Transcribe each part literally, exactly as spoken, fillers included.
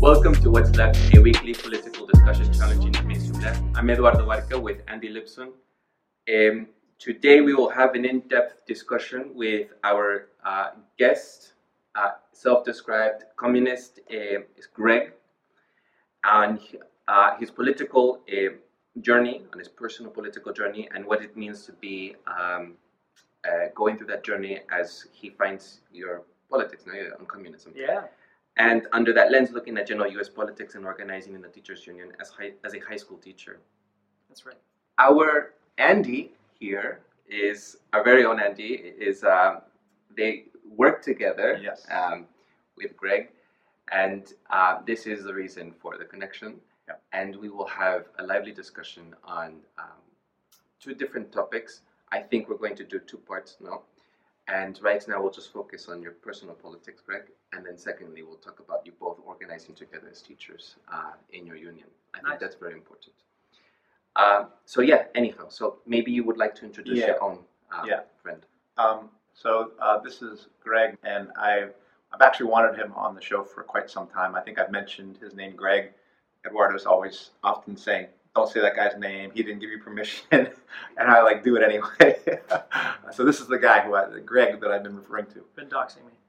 Welcome to What's Left, a weekly political discussion challenging the mainstream left. I'm Eduardo Barca with Andy Lipson. Um, today we will have an in-depth discussion with our uh, guest, uh, self-described communist, uh, is Greg, and uh, his political uh, journey, and his personal political journey, and what it means to be um, uh, going through that journey as he finds your politics, no, on communism. Yeah. And under that lens, looking at general U S politics and organizing in the teachers' union as high, as a high school teacher. That's right. Our Andy here is our very own Andy. Is uh, they work together yes. um, with Greg, and uh, this is the reason for the connection. Yep. And we will have a lively discussion on um, two different topics. I think we're going to do two parts now. And right now we'll just focus on your personal politics, Greg. And then secondly, we'll talk about you both organizing together as teachers uh, in your union. I Nice. think that's very important. Uh, so yeah, anyhow, so maybe you would like to introduce Yeah. your own uh, Yeah. friend. Um, so uh, this is Greg, and I've, I've actually wanted him on the show for quite some time. I think I've mentioned his name, Greg. Eduardo's always often saying, don't say that guy's name, he didn't give you permission, and I like do it anyway. So this is the guy, who I, Greg, that I've been referring to. Been doxing me.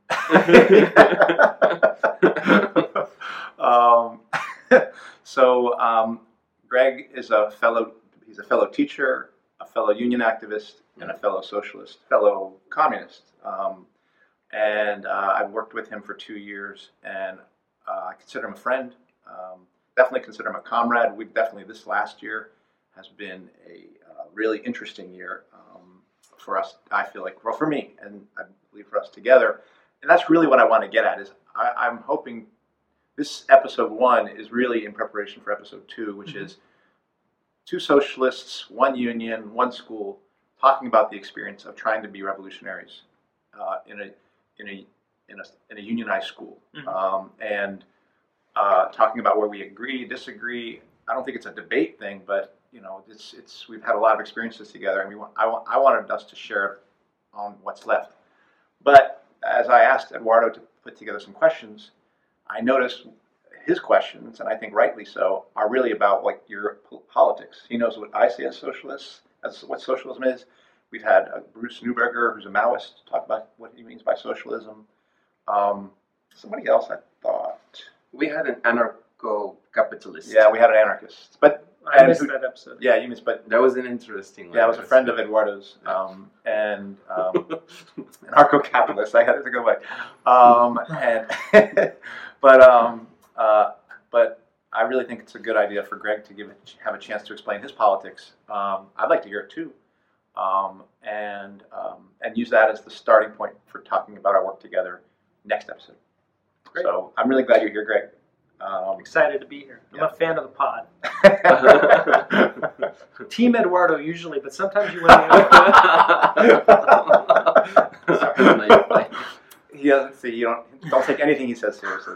um, so um, Greg is a fellow, he's a fellow teacher, a fellow union activist, and a fellow socialist, fellow communist. Um, and uh, I've worked with him for two years, and uh, I consider him a friend. Um, definitely consider him a comrade. We definitely, this last year has been a uh, really interesting year um, for us, I feel like, well, for me, and I believe for us together. And that's really what I want to get at, is I, I'm hoping this episode one is really in preparation for episode two, which mm-hmm. is two socialists, one union, one school, talking about the experience of trying to be revolutionaries uh, in a in a in a in a unionized school, mm-hmm. um, and uh, talking about where we agree, disagree. I don't think it's a debate thing, but you know, it's it's we've had a lot of experiences together, and we want I want I wanted us to share on what's left. But as I asked Eduardo to put together some questions, I noticed his questions, and I think rightly so, are really about like your politics. He knows what I see as socialists, as what socialism is. We've had uh, Bruce Neuberger, who's a Maoist, talk about what he means by socialism. Um, somebody else, I thought. We had an anarcho-capitalist. Yeah, we had an anarchist, but I missed who, that episode. Yeah, you missed, but that was an interesting one. Yeah, it was a friend of Eduardo's, um, and um, anarcho-capitalist. I had it to go back. Um, and but um, uh, but I really think it's a good idea for Greg to give it, have a chance to explain his politics. Um, I'd like to hear it too, um, and um, and use that as the starting point for talking about our work together next episode. Great. So I'm really glad you're here, Greg. Um, I'm excited to be here. I'm yeah. a fan of the pod. Team Eduardo usually, but sometimes you win the He doesn't see. You don't don't take anything he says seriously.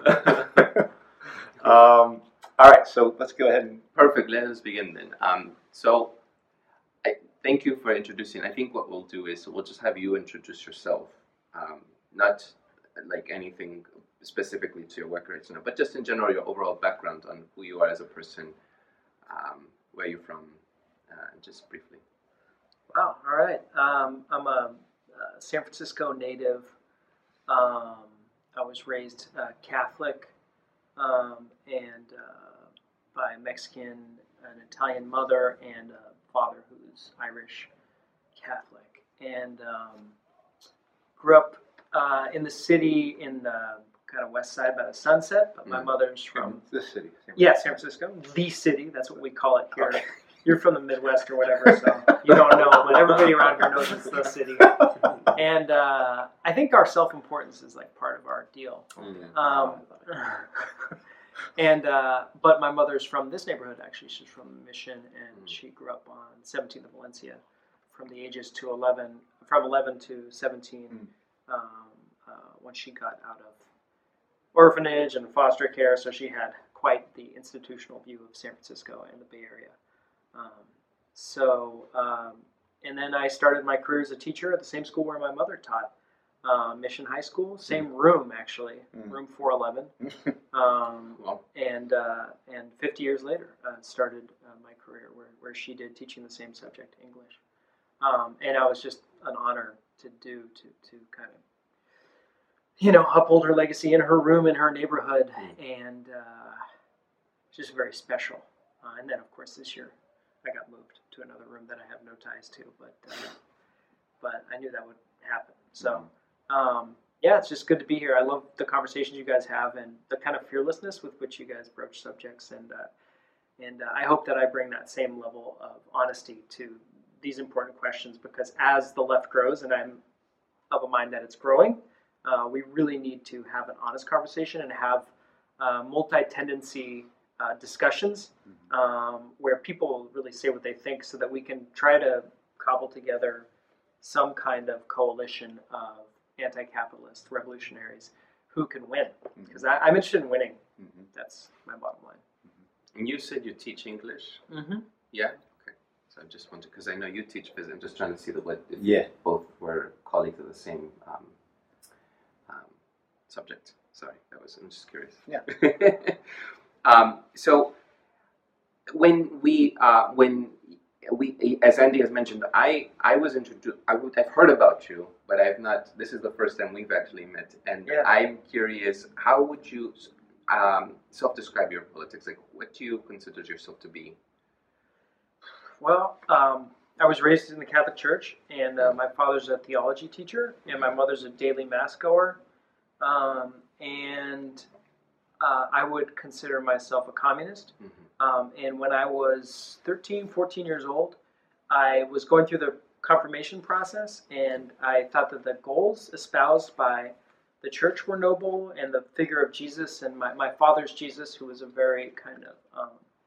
um, all right, so let's go ahead and perfect. Let us begin then. Um, so, I thank you for introducing. I think what we'll do is we'll just have you introduce yourself, um, not like anything specifically to your work right now, but just in general your overall background on who you are as a person, um, where you're from, uh, just briefly. Wow. All right. Um, I'm a, a San Francisco native. Um, I was raised uh, Catholic um, and uh, by a Mexican, an Italian mother, and a father who's Irish Catholic, and um, grew up uh, in the city in the kind of west side by the Sunset. But my Mm. mother's from this city. San yeah, San Francisco, the city. That's what we call it here. Okay. You're from the Midwest or whatever, so you don't know, but everybody around here knows it's the city. And uh, I think our self-importance is like part of our deal. Mm. Um, and uh, but my mother's from this neighborhood actually. She's from Mission, and Mm. she grew up on seventeenth of Valencia, from the ages to eleven, from eleven to seventeen, Mm. um, uh, when she got out of orphanage and foster care. So she had quite the institutional view of San Francisco and the Bay Area. Um, so, um, and then I started my career as a teacher at the same school where my mother taught. uh, Mission High School, same room actually, Mm. room four eleven. Um, Wow. and uh, and fifty years later, uh, started uh, my career where, where she did teaching the same subject, English. Um, and I was just an honor to do to to kind of you know uphold her legacy in her room in her neighborhood, and uh, just very special. Uh, and then of course this year I got moved to another room that I have no ties to, but uh, but I knew that would happen. So. Um, yeah, it's just good to be here. I love the conversations you guys have and the kind of fearlessness with which you guys broach subjects, and uh, and uh, I hope that I bring that same level of honesty to these important questions, because as the left grows, and I'm of a mind that it's growing, uh, we really need to have an honest conversation and have uh, multi-tendency uh, discussions um, where people really say what they think, so that we can try to cobble together some kind of coalition of anti-capitalist revolutionaries who can win, because I'm interested in winning. Mhm. That's my bottom line. And you said you teach English? Mm-hmm. Yeah? Okay. So I just wanted, because I know you teach physics, I'm just trying to see the, what, if Yeah. both were colleagues of the same um, um, subject. Sorry, that was, I'm just curious. Yeah. um, so when we, uh, when we, as Andy has mentioned, I, I was introduced, I would, I've heard about you, but I've not, this is the first time we've actually met. And Yeah. I'm curious, how would you um, self-describe your politics? Like, what do you consider yourself to be? Well, um, I was raised in the Catholic Church, and uh, my father's a theology teacher, and my mother's a daily mass goer. Um, and uh, I would consider myself a communist. Mm-hmm. Um, and when I was thirteen, fourteen years old, I was going through the confirmation process, and I thought that the goals espoused by the church were noble, and the figure of Jesus, and my, my father's Jesus, who was a very kind of, um,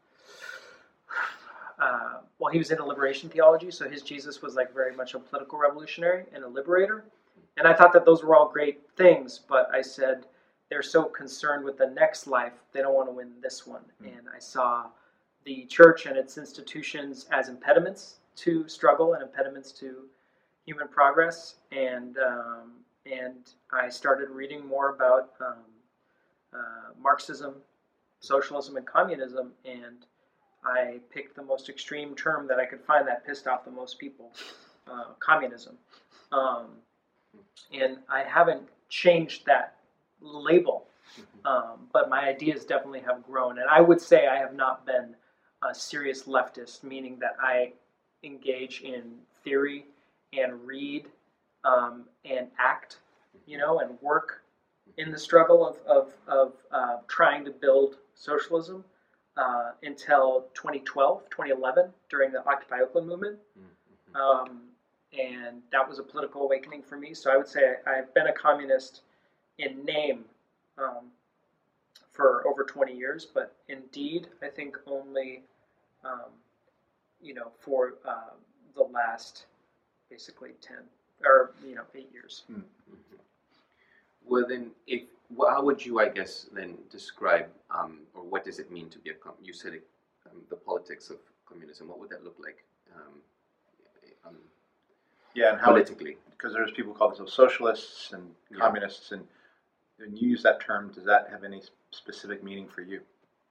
uh, well, he was into liberation theology, so his Jesus was like very much a political revolutionary and a liberator. And I thought that those were all great things, but I said, they're so concerned with the next life, they don't want to win this one. Mm. And I saw the church and its institutions as impediments to struggle and impediments to human progress. And um, and I started reading more about um, uh, Marxism, socialism, and communism. And I picked the most extreme term that I could find that pissed off the most people, uh, communism. Um, and I haven't changed that label, um, but my ideas definitely have grown, and I would say I have not been a serious leftist, meaning that I engage in theory and read um, and act, you know, and work in the struggle of of, of uh, trying to build socialism uh, until twenty twelve, twenty eleven, during the Occupy Oakland movement. Um, and that was a political awakening for me. So I would say I, I've been a communist in name um, for over twenty years, but in deed, I think only, um, you know, for uh, the last basically ten or, you know, eight years. Mm-hmm. Well, then, if well, how would you, I guess, then describe, um, or what does it mean to be a com- you said it, um, the politics of communism. What would that look like um, um, Yeah, and how politically? Because there's people call themselves socialists and Yeah. communists, and when you use that term, does that have any specific meaning for you?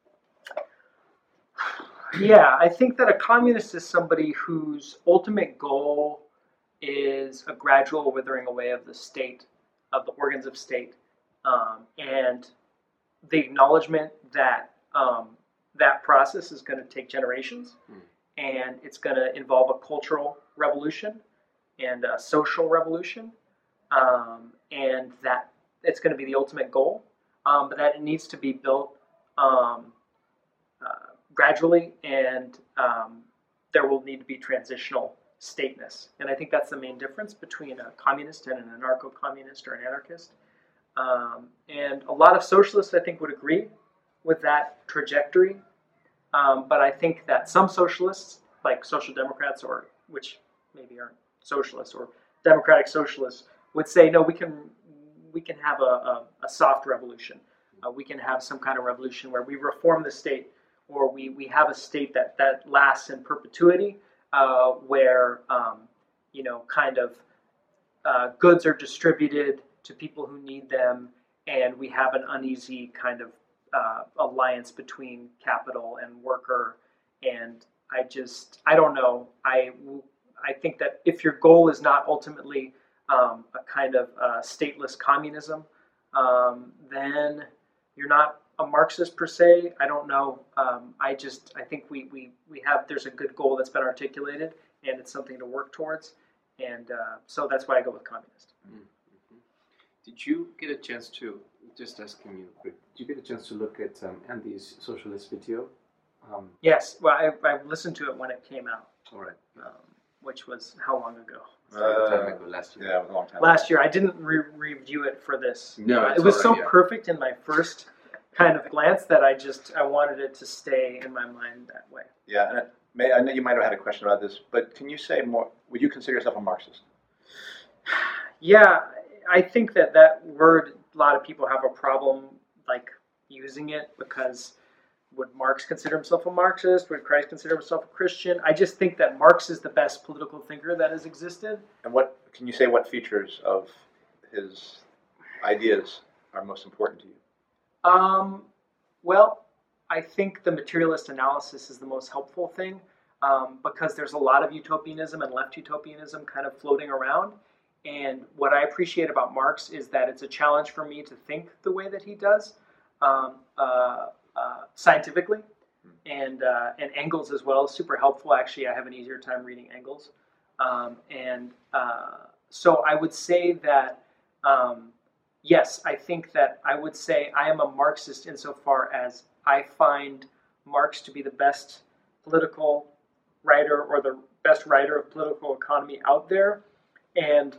Yeah, I think that a communist is somebody whose ultimate goal is a gradual withering away of the state, of the organs of state, um, and the acknowledgement that um, that process is going to take generations, mm. and it's going to involve a cultural revolution and a social revolution, um, and that it's going to be the ultimate goal, um, but that it needs to be built um, uh, gradually, and um, there will need to be transitional stateness. And I think that's the main difference between a communist and an anarcho-communist or an anarchist. Um, and a lot of socialists, I think, would agree with that trajectory. Um, but I think that some socialists, like social democrats, or which maybe aren't socialists, or democratic socialists, would say, no, we can we can have a, a, a soft revolution. Uh, we can have some kind of revolution where we reform the state, or we, we have a state that, that lasts in perpetuity, uh, where, um, you know, kind of uh, goods are distributed to people who need them, and we have an uneasy kind of uh, alliance between capital and worker. And I just, I don't know. I, I think that if your goal is not ultimately um, a kind of uh, stateless communism, um, then you're not a Marxist per se. I don't know. Um, I just, I think we, we, we have, there's a good goal that's been articulated, and it's something to work towards. And uh, so that's why I go with communist. Mm-hmm. Did you get a chance to, just asking you quick, did you get a chance to look at um, Andy's socialist video? Um, Yes, well, I, I listened to it when it came out, all right. um, which was how long ago? It's a long time Uh, ago, last year. Yeah, it was a long time. Last year. I didn't re- review it for this. No, Uh, it's it was all so right, yeah. perfect in my first kind of glance that I just I wanted it to stay in my mind that way. Yeah, and it may, I know you might have had a question about this, but can you say more? Would you consider yourself a Marxist? Yeah, I think that that word, a lot of people have a problem like using it, because would Marx consider himself a Marxist? Would Christ consider himself a Christian? I just think that Marx is the best political thinker that has existed. And what can you say? What features of his ideas are most important to you? Um, well, I think the materialist analysis is the most helpful thing, um, because there's a lot of utopianism and left utopianism kind of floating around. And what I appreciate about Marx is that it's a challenge for me to think the way that he does, um, uh, uh, scientifically, and uh, and Engels as well is super helpful. Actually, I have an easier time reading Engels, um, and uh, so I would say that. Um, Yes, I think that I would say I am a Marxist insofar as I find Marx to be the best political writer, or the best writer of political economy out there, and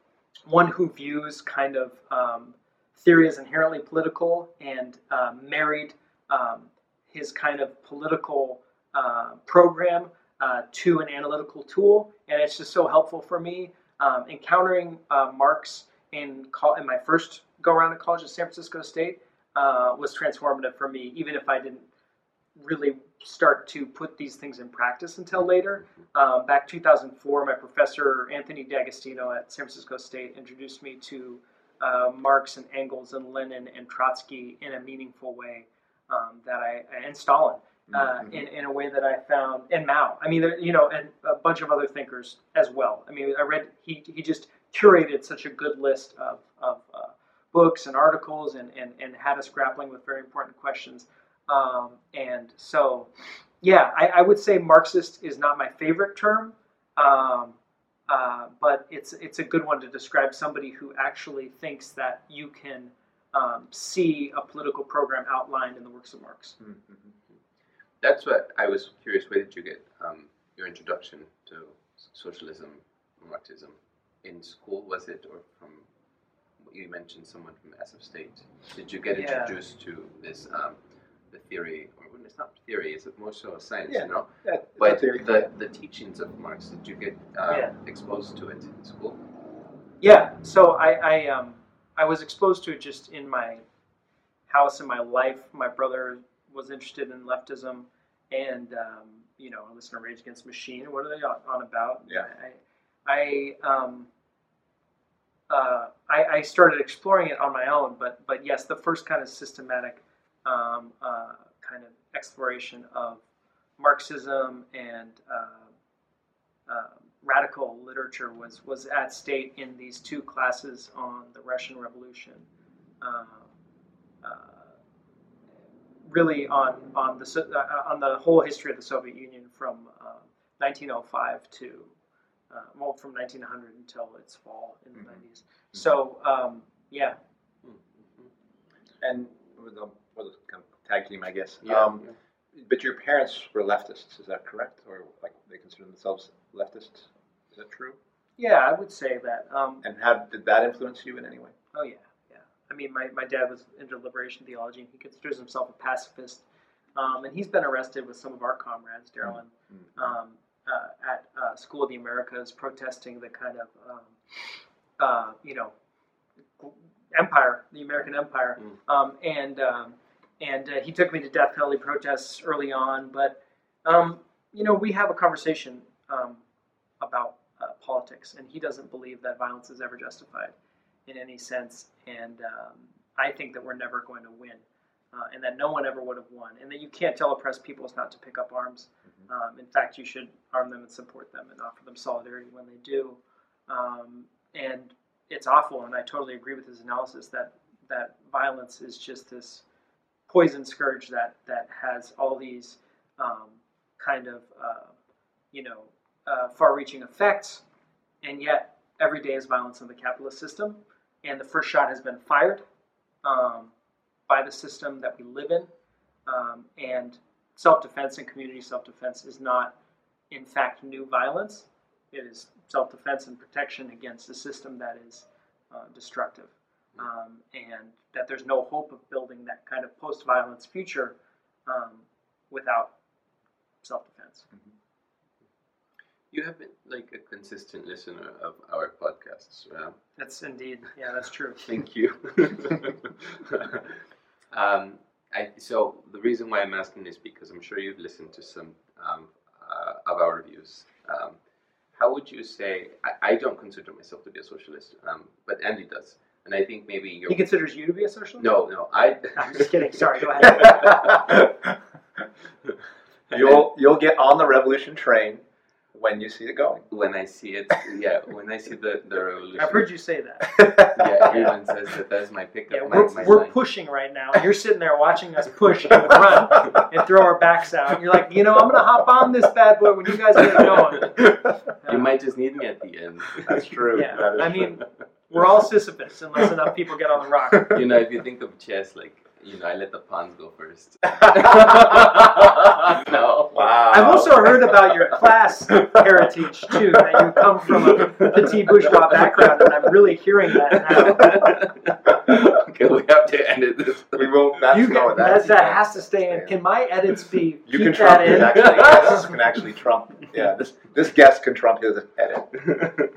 one who views kind of um, theory as inherently political, and uh, married um, his kind of political uh, program uh, to an analytical tool, and it's just so helpful for me. Um, encountering uh, Marx in, call, in my first go around at college at San Francisco State uh, was transformative for me, even if I didn't really start to put these things in practice until later. Um, back two thousand four, my professor Anthony D'Agostino at San Francisco State introduced me to uh, Marx and Engels and Lenin and Trotsky in a meaningful way, um, that I and Stalin uh, Mm-hmm. in in a way that I found, and Mao. I mean, there, you know, and a bunch of other thinkers as well. I mean, I read he he just curated such a good list of of uh, books and articles, and, and and had us grappling with very important questions. Um, and so, yeah, I, I would say Marxist is not my favorite term, um, uh, but it's it's a good one to describe somebody who actually thinks that you can um, see a political program outlined in the works of Marx. Mm-hmm. That's what I was curious. Where did you get um, your introduction to socialism, Marxism? In school, was it, or from? You mentioned someone from S F State. Did you get Yeah. introduced to this, um, the theory, or it's not theory? It's more so a science, Yeah. you know? Yeah, it's a But theory. the the teachings of Marx, did you get uh, Yeah. exposed to it in school? Yeah, so I I, um, I was exposed to it just in my house, in my life. My brother was interested in leftism, and um, you know, I listened to Rage Against the Machine. What are they on, on about? Yeah. I, I um, uh, I, I started exploring it on my own, but but yes, the first kind of systematic um, uh, kind of exploration of Marxism and uh, uh, radical literature was was at State in these two classes on the Russian Revolution. Um, uh, really on on the So- uh, on the whole history of the Soviet Union from uh, nineteen oh five to uh, well from nineteen hundred until its fall in the Mhm. nineties. So um, yeah, And with the, with the kind of tag team, I guess. Yeah. Um, but your parents were leftists, is that correct? Or like they consider themselves leftists? Is that true? yeah, I would say that. Um, And how did that influence you in any way? oh yeah, yeah. I mean, my, my dad was into liberation theology, and he considers himself a pacifist. Um, and he's been arrested with some of our comrades, Darylin, Mm-hmm. um, uh, at uh, School of the Americas, protesting the kind of, um, uh, you know, empire, the American empire. Mm. Um, and um, and uh, he took me to death penalty protests early on. But, um, you know, we have a conversation um, about uh, politics, and he doesn't believe that violence is ever justified in any sense. And um, I think that we're never going to win, uh, and that no one ever would have won, and that you can't tell oppressed peoples not to pick up arms. Mm-hmm. Um, in fact, you should arm them and support them and offer them solidarity when they do. Um, and it's awful, and I totally agree with his analysis that that violence is just this poison scourge that that has all these um, kind of uh, you know uh, far-reaching effects, and yet every day is violence in the capitalist system, and the first shot has been fired um, by the system that we live in, um, and self-defense and community self-defense is not, in fact, new violence. It is self-defense and protection against a system that is uh, destructive. Um, and that there's no hope of building that kind of post-violence future um, without self-defense. Mm-hmm. You have been like a consistent listener of our podcasts, right? That's indeed, yeah, that's true. Thank you. um, I, so the reason why I'm asking is because I'm sure you've listened to some um, uh, of our reviews. Um, how would you say, I, I don't consider myself to be a socialist, um, but Andy does. And I think maybe you're... He considers you to be a socialist? No, no, I... I'm just kidding. Sorry, go ahead. you'll you'll get on the revolution train when you see it going. When I see it, yeah, when I see the, the revolution... I've heard you say that. Yeah, everyone says that that's my pickup. Yeah, my, we're my we're sign. pushing right now. You're sitting there watching us push and run and throw our backs out. And you're like, you know, I'm going to hop on this bad boy when you guys get going. You might just need me at the end. That's true. Yeah, that is I true. mean... We're all Sisyphus unless enough people get on the rock. You know, if you think of chess, like, you know, I let the pawns go first. No. Wow. I've also heard about your class heritage, too, that you come from a petit bourgeois background, and I'm really hearing that now. Okay, we have to end it this We will. That's You no, can, that's, that, that has to stay in. Can my edits be You keep can trump that his in? actually. Guests can actually trump. Yeah, this this guest can trump his edit.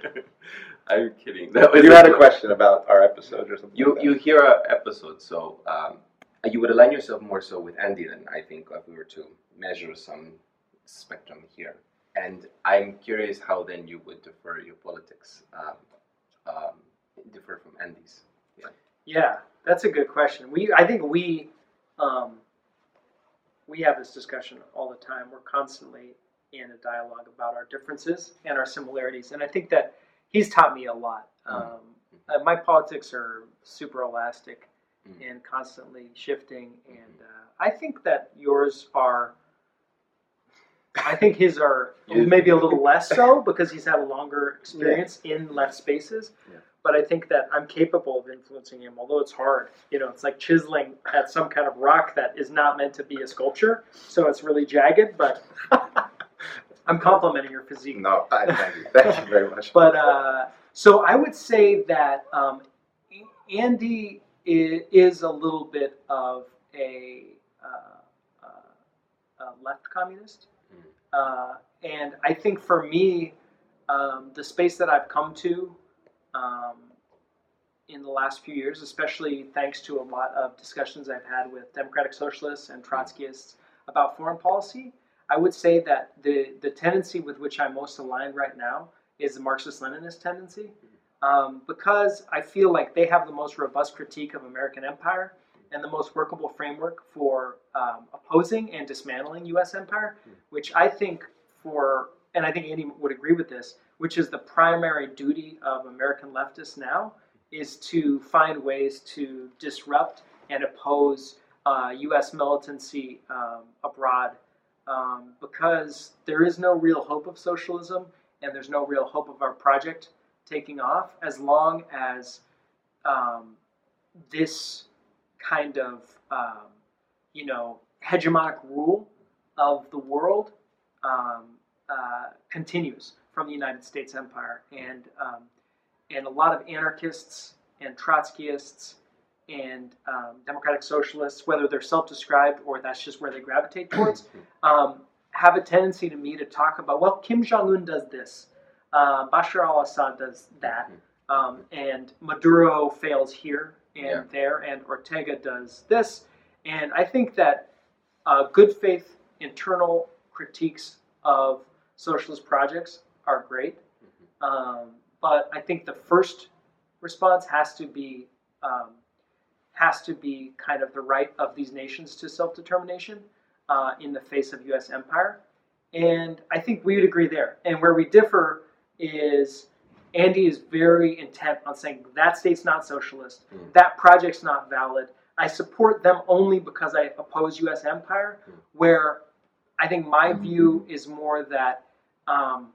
I'm kidding. That was You had a question about our episodes or something. You like you hear our episode, so um, you would align yourself more so with Andy than I think if we were to measure some spectrum here. And I'm curious how then you would differ your politics, um, um, differ from Andy's. Yeah. Yeah, that's a good question. We, I think we, um, we have this discussion all the time. We're constantly in a dialogue about our differences and our similarities, and I think that he's taught me a lot. Um, mm-hmm. uh, my politics are super elastic mm-hmm. and constantly shifting, and uh, I think that yours are. I think his are maybe a little less so because he's had a longer experience yeah. in left spaces. Yeah. But I think that I'm capable of influencing him, although it's hard. You know, it's like chiseling at some kind of rock that is not meant to be a sculpture, so it's really jagged. But I'm complimenting your physique. No, I thank you. Thank you very much. But uh, so I would say that um, Andy is, is a little bit of a, uh, uh, a left communist. Uh, and I think for me, um, the space that I've come to um, in the last few years, especially thanks to a lot of discussions I've had with democratic socialists and Trotskyists about foreign policy, I would say that the, the tendency with which I'm most aligned right now is the Marxist-Leninist tendency, um, because I feel like they have the most robust critique of American empire and the most workable framework for um, opposing and dismantling U S empire, which I think for, and I think Andy would agree with this, which is the primary duty of American leftists now, is to find ways to disrupt and oppose uh, U S militancy um, abroad, um, because there is no real hope of socialism and there's no real hope of our project taking off as long as um, this kind of, um, you know, hegemonic rule of the world um, uh, continues from the United States empire. And um, and a lot of anarchists and Trotskyists and um, democratic socialists, whether they're self-described or that's just where they gravitate towards, um, have a tendency to me to talk about, well, Kim Jong-un does this, uh, Bashar al-Assad does that, um, and Maduro fails here and yeah. there, and Ortega does this. And I think that uh, good faith internal critiques of socialist projects are great, Um, but I think the first response has to be um, has to be kind of the right of these nations to self-determination uh, in the face of U S empire. And I think we would agree there. And where we differ is Andy is very intent on saying that state's not socialist, mm. that project's not valid. I support them only because I oppose U S empire, mm. where I think my mm-hmm. view is more that um,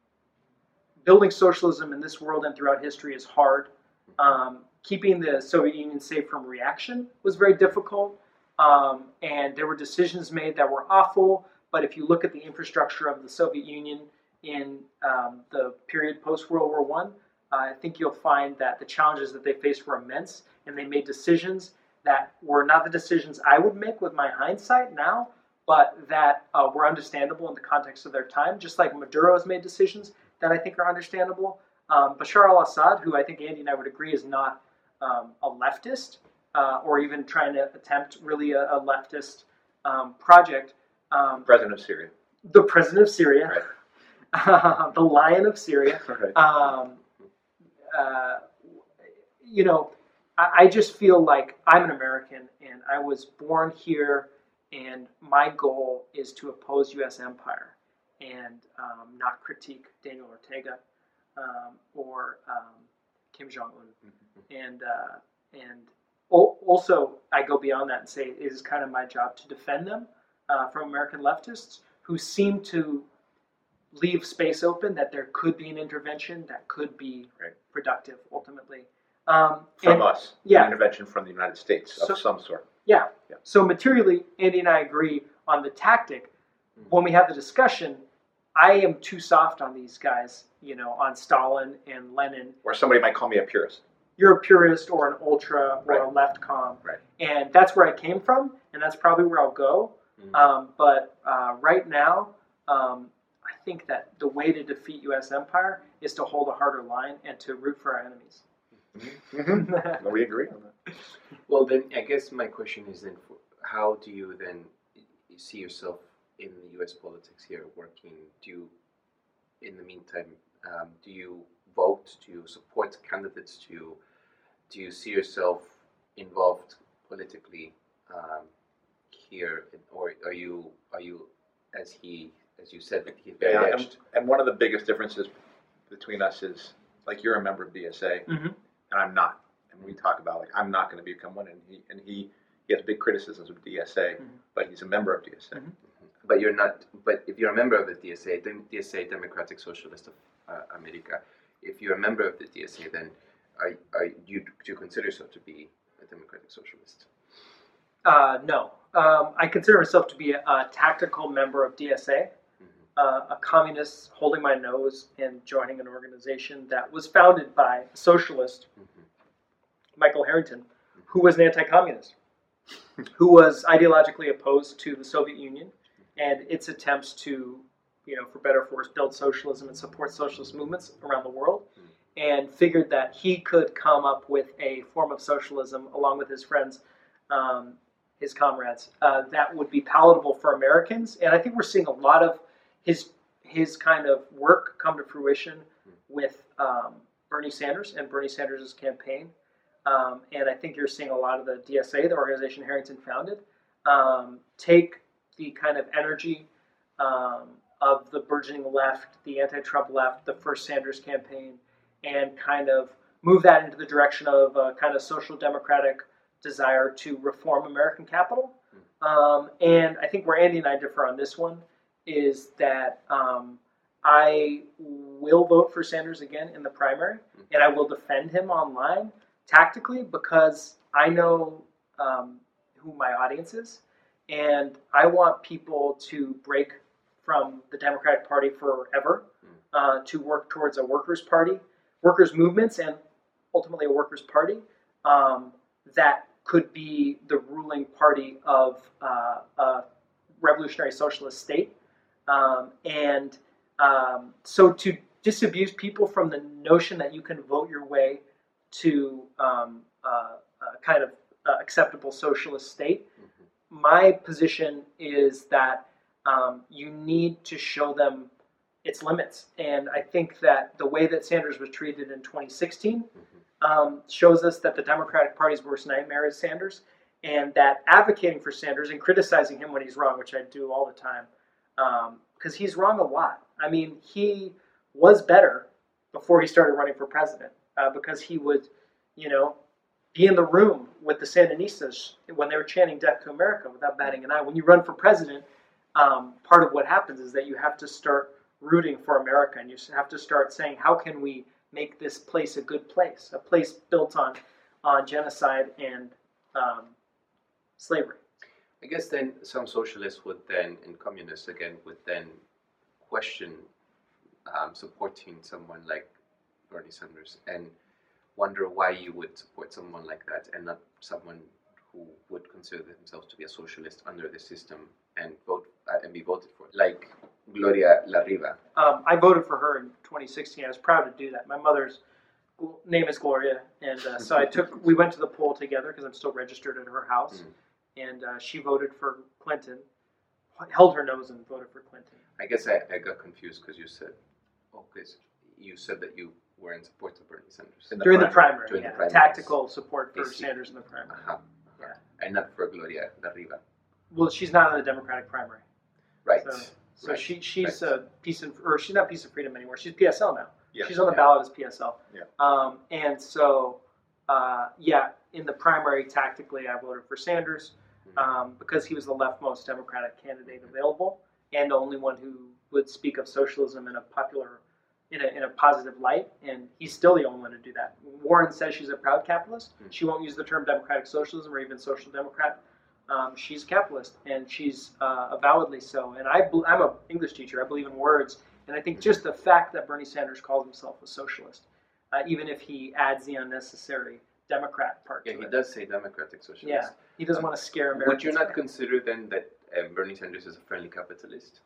building socialism in this world and throughout history is hard. Um, keeping the Soviet Union safe from reaction was very difficult. Um, and there were decisions made that were awful. But if you look at the infrastructure of the Soviet Union in um, the period post-World War One, uh, I think you'll find that the challenges that they faced were immense, and they made decisions that were not the decisions I would make with my hindsight now, but that uh, were understandable in the context of their time, just like Maduro has made decisions that I think are understandable. Um, Bashar al-Assad, who I think Andy and I would agree is not um, a leftist, uh, or even trying to attempt really a, a leftist um, project. Um, president of Syria. The president of Syria. Right. Uh, the lion of Syria. Right. Um, uh, you know, I, I just feel like I'm an American and I was born here, and my goal is to oppose U S empire and um, not critique Daniel Ortega um, or um, Kim Jong-un. Mm-hmm. And uh, and o- also I go beyond that and say it is kind of my job to defend them uh, from American leftists who seem to leave space open that there could be an intervention that could be right. productive ultimately. Um, from and, us, yeah. an intervention from the United States of so, some sort. Yeah. yeah. So materially, Andy and I agree on the tactic. Mm-hmm. When we have the discussion, I am too soft on these guys, you know, on Stalin and Lenin. Or somebody might call me a purist. You're a purist or an ultra or right. a left com. Right. And that's where I came from, and that's probably where I'll go. Mm-hmm. Um, but uh, right now, um, I think that the way to defeat U S empire is to hold a harder line and to root for our enemies. Mm-hmm. Well, we agree on that. Well, then I guess my question is then, how do you then see yourself in the U S politics here working? Do you, in the meantime, um, do you vote? Do you support candidates? Do you, do you see yourself involved politically um, here, or are you are you as he as you said that he's very yeah, edged? And, and one of the biggest differences between us is like you're a member of D S A. Mm-hmm. And I'm not. And we talk about like I'm not going to become one, and he and he, he has big criticisms of D S A, mm-hmm. but he's a member of D S A. Mm-hmm. But you're not. But if you're a member of the D S A, the D S A, Democratic Socialist of uh, America, if you're a member of the D S A, then are, are you do you consider yourself to be a Democratic Socialist? Uh, no, um, I consider myself to be a, a tactical member of D S A. Uh, a communist holding my nose and joining an organization that was founded by a socialist, mm-hmm. Michael Harrington, who was an anti-communist, who was ideologically opposed to the Soviet Union and its attempts to, you know, for better or for worse, build socialism and support socialist movements around the world, mm-hmm. and figured that he could come up with a form of socialism along with his friends, um, his comrades, uh, that would be palatable for Americans. And I think we're seeing a lot of his his kind of work come to fruition with um, Bernie Sanders and Bernie Sanders' campaign. Um, and I think you're seeing a lot of the D S A, the organization Harrington founded, um, take the kind of energy um, of the burgeoning left, the anti-Trump left, the first Sanders campaign, and kind of move that into the direction of a kind of social democratic desire to reform American capital. Um, and I think where Andy and I differ on this one is that um, I will vote for Sanders again in the primary, and I will defend him online tactically because I know um, who my audience is, and I want people to break from the Democratic Party forever uh, to work towards a workers' party, workers' movements, and ultimately a workers' party um, that could be the ruling party of uh, a revolutionary socialist state. Um, and um, so to disabuse people from the notion that you can vote your way to um, uh, a kind of uh, acceptable socialist state, mm-hmm. my position is that um, you need to show them its limits. And I think that the way that Sanders was treated in twenty sixteen Mm-hmm. um, shows us that the Democratic Party's worst nightmare is Sanders, and that advocating for Sanders and criticizing him when he's wrong, which I do all the time, because um, he's wrong a lot. I mean, he was better before he started running for president, uh, because he would, you know, be in the room with the Sandinistas when they were chanting "Death to America" without batting an eye. When you run for president, um, part of what happens is that you have to start rooting for America, and you have to start saying, how can we make this place a good place, a place built on on genocide and um, slavery. I guess then some socialists would then, and communists again, would then question um, supporting someone like Bernie Sanders and wonder why you would support someone like that and not someone who would consider themselves to be a socialist under the system and vote uh, and be voted for, like Gloria La Riva. Um, I voted for her in twenty sixteen. I was proud to do that. My mother's name is Gloria, and uh, so I took. We went to the poll together because I'm still registered at her house, mm. and uh, she voted for Clinton, held her nose and voted for Clinton. I guess I, I got confused because you said, oh, because you said that you were in support of Bernie Sanders the during, primary. The primary, during yeah. the primary, tactical support for Sanders in the primary. Uh-huh. Uh-huh. Yeah. And not for Gloria La Riva. Well, she's not in the Democratic primary, right? So, so right. she she's right. a piece of, or she's not piece of freedom anymore. She's P S L now. Yeah. She's on the yeah. ballot as P S L. Yeah. Um, and so, uh, yeah, in the primary, tactically, I voted for Sanders um, because he was the leftmost Democratic candidate available and the only one who would speak of socialism in a popular, in a in a positive light. And he's still the only one to do that. Warren says she's a proud capitalist. Mm-hmm. She won't use the term democratic socialism or even social democrat. Um, she's a capitalist, and she's uh, avowedly so. And I, I'm an English teacher. I believe in words. And I think just the fact that Bernie Sanders calls himself a socialist, uh, even if he adds the unnecessary Democrat part yeah, to he it. does say democratic socialist. Yeah, he doesn't um, want to scare Americans. Would you not consider then that um, Bernie Sanders is a friendly capitalist?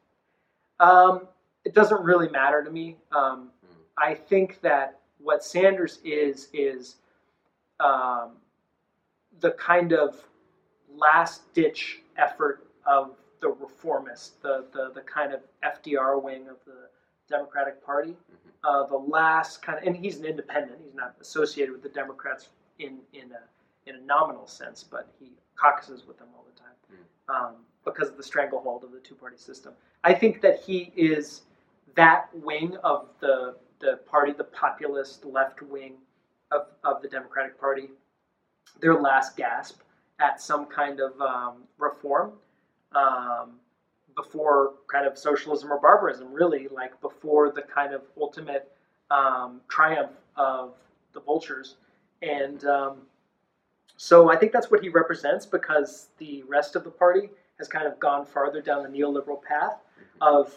Um, it doesn't really matter to me. Um, mm. I think that what Sanders is, is um, the kind of last-ditch effort of the reformist, the, the, the kind of F D R wing of the Democratic Party, mm-hmm. uh, the last kind of, and he's an independent. He's not associated with the Democrats in in a in a nominal sense, but he caucuses with them all the time mm. um, because of the stranglehold of the two-party system. I think that he is that wing of the the party, the populist left wing of of the Democratic Party, their last gasp at some kind of um, reform. Um, before kind of socialism or barbarism, really, like before the kind of ultimate um, triumph of the vultures. And um, so I think that's what he represents, because the rest of the party has kind of gone farther down the neoliberal path of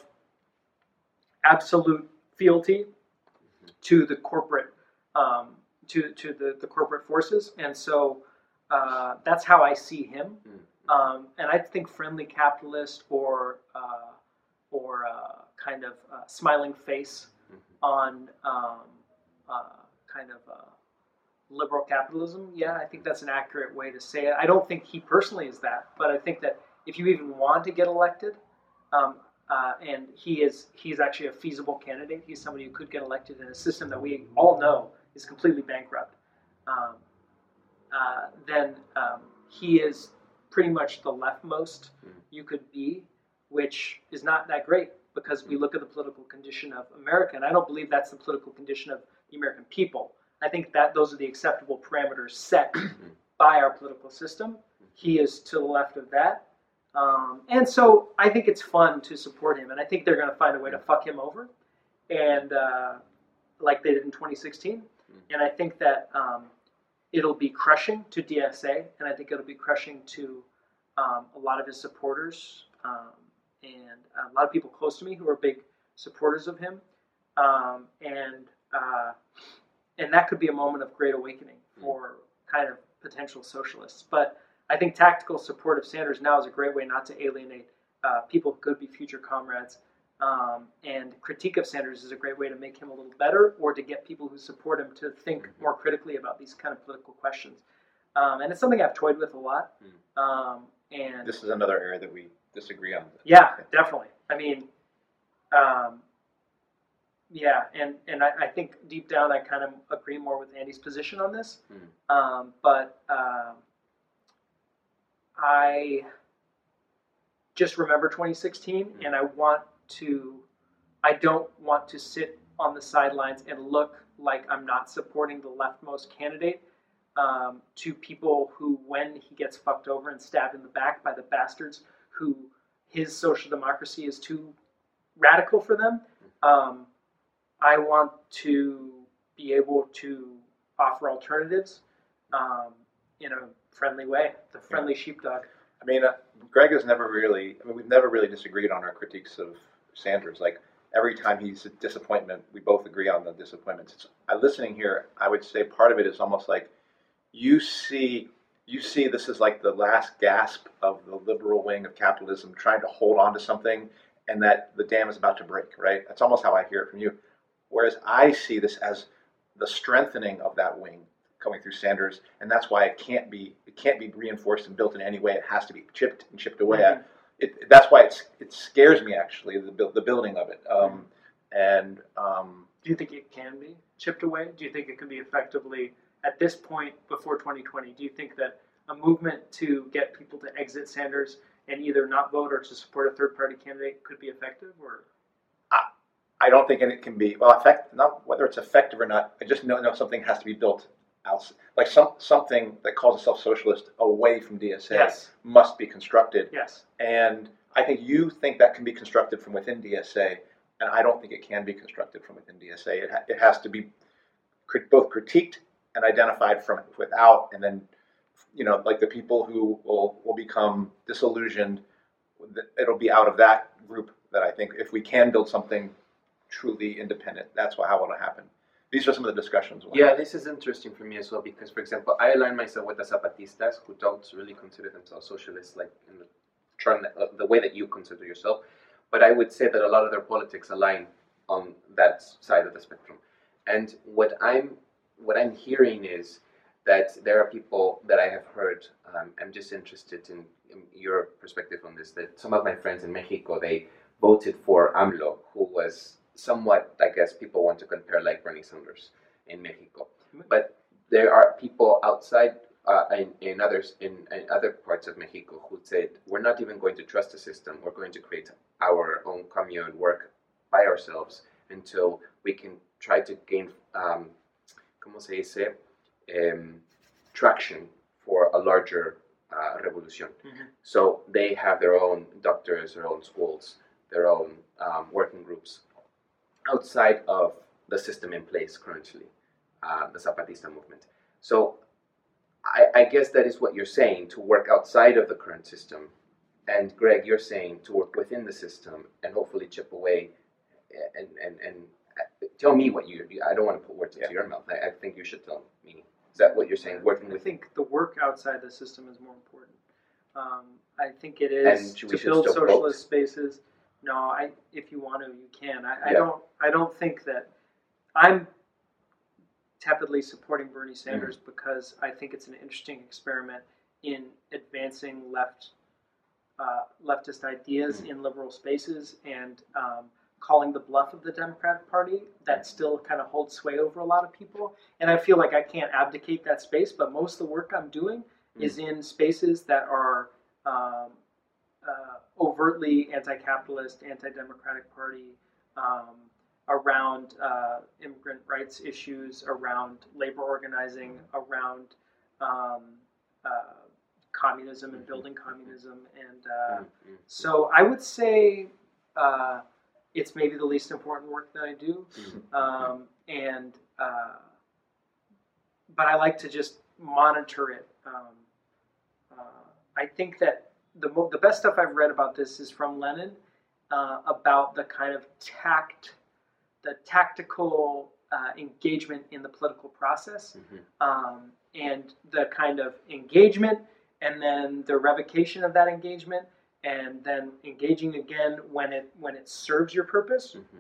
absolute fealty to the corporate, um, to, to the, the corporate forces. And so uh, that's how I see him. Um, and I think friendly capitalist or uh, or uh, kind of uh, smiling face mm-hmm. on um, uh, kind of uh, liberal capitalism. Yeah, I think that's an accurate way to say it. I don't think he personally is that, but I think that if you even want to get elected, um, uh, and he is he's actually a feasible candidate. He's somebody who could get elected in a system that we all know is completely bankrupt. Um, uh, then um, he is pretty much the leftmost you could be, which is not that great because we look at the political condition of America, and I don't believe that's the political condition of the American people. I think that those are the acceptable parameters set by our political system. He is to the left of that. Um, and so I think it's fun to support him, and I think they're going to find a way to fuck him over, and uh, like they did in twenty sixteen. And I think that um, it'll be crushing to D S A, and I think it'll be crushing to um, a lot of his supporters, um, and a lot of people close to me who are big supporters of him. Um, and uh, and that could be a moment of great awakening for kind of potential socialists. But I think tactical support of Sanders now is a great way not to alienate uh, people who could be future comrades. Um, and critique of Sanders is a great way to make him a little better, or to get people who support him to think more critically about these kind of political questions. Um, and it's something I've toyed with a lot. Um, and this is another area that we disagree on. Yeah, definitely. I mean, um, yeah, and and I, I think deep down I kind of agree more with Andy's position on this. Mm. Um, but um, I just remember twenty sixteen, Mm. and I want to. I don't want to sit on the sidelines and look like I'm not supporting the leftmost candidate um, to people who, when he gets fucked over and stabbed in the back by the bastards who his social democracy is too radical for them. Um, I want to be able to offer alternatives um, in a friendly way, the friendly sheepdog. I mean, uh, Greg has never really, I mean, we've never really disagreed on our critiques of Sanders. Like, every time he's a disappointment, we both agree on the disappointments. It's, uh, listening here, I would say part of it is almost like you see, you see this is like the last gasp of the liberal wing of capitalism trying to hold on to something, and that the dam is about to break, right? That's almost how I hear it from you. Whereas I see this as the strengthening of that wing coming through Sanders, and that's why it can't be it can't be reinforced and built in any way. It has to be chipped and chipped away Mm-hmm. at. It, that's why it's, it scares me, actually, the, the building of it. Um, and um, Do you think it can be chipped away? Do you think it could be effectively, at this point before twenty twenty, do you think that a movement to get people to exit Sanders and either not vote or to support a third-party candidate could be effective? Or I, I don't think it can be, well, effect, not whether it's effective or not, I just know, know something has to be built out. Like some, something that calls itself socialist away from D S A Yes. must be constructed. Yes. And I think you think that can be constructed from within D S A, and I don't think it can be constructed from within D S A. It, ha- it has to be crit- both critiqued and identified from without, and then, you know, like the people who will, will become disillusioned, it'll be out of that group that I think if we can build something truly independent, that's what, how it'll happen. These are some of the discussions. We'll Yeah, have. this is interesting for me as well because, for example, I align myself with the Zapatistas who don't really consider themselves socialists, like in the term that, uh, the way that you consider yourself. But I would say that a lot of their politics align on that side of the spectrum. And what I'm what I'm hearing is that there are people that I have heard. Um, I'm just interested in, in your perspective on this. That some of my friends in Mexico, they voted for AMLO, who was somewhat, I guess, people want to compare like Bernie Sanders in Mexico. But there are people outside uh, in, in others in, in other parts of Mexico who said we're not even going to trust the system. We're going to create our own commune, work by ourselves until we can try to gain, um, ¿cómo se dice, um, traction for a larger uh, revolution. Mm-hmm. So they have their own doctors, their own schools, their own um, working groups outside of the system in place currently, uh, the Zapatista movement. So I, I guess that is what you're saying, to work outside of the current system. And Greg, you're saying to work within the system and hopefully chip away and, and, and tell me what you, I don't want to put words into Yeah. your mouth. I, I think you should tell me. Is that what you're saying, working I with? think the work outside the system is more important. Um, I think it is And we to should build still vote? socialist spaces. No, I if you want to, you can. I, I Yeah. don't. I don't think that I'm tepidly supporting Bernie Sanders Mm. because I think it's an interesting experiment in advancing left uh, leftist ideas Mm. in liberal spaces and um, calling the bluff of the Democratic Party that still kind of holds sway over a lot of people. And I feel like I can't abdicate that space, but most of the work I'm doing Mm. is in spaces that are um, uh, overtly anti-capitalist, anti-democratic party, um, around uh, immigrant rights issues, around labor organizing, around um, uh, communism and building communism. And uh, Mm, mm, so I would say uh, it's maybe the least important work that I do. mm, Um, and uh, but I like to just monitor it. Um, uh, I think that the mo- the best stuff I've read about this is from Lenin uh, about the kind of tact, the tactical uh, engagement in the political process, mhm. um, and the kind of engagement, and then the revocation of that engagement, and then engaging again when it when it serves your purpose. Mhm.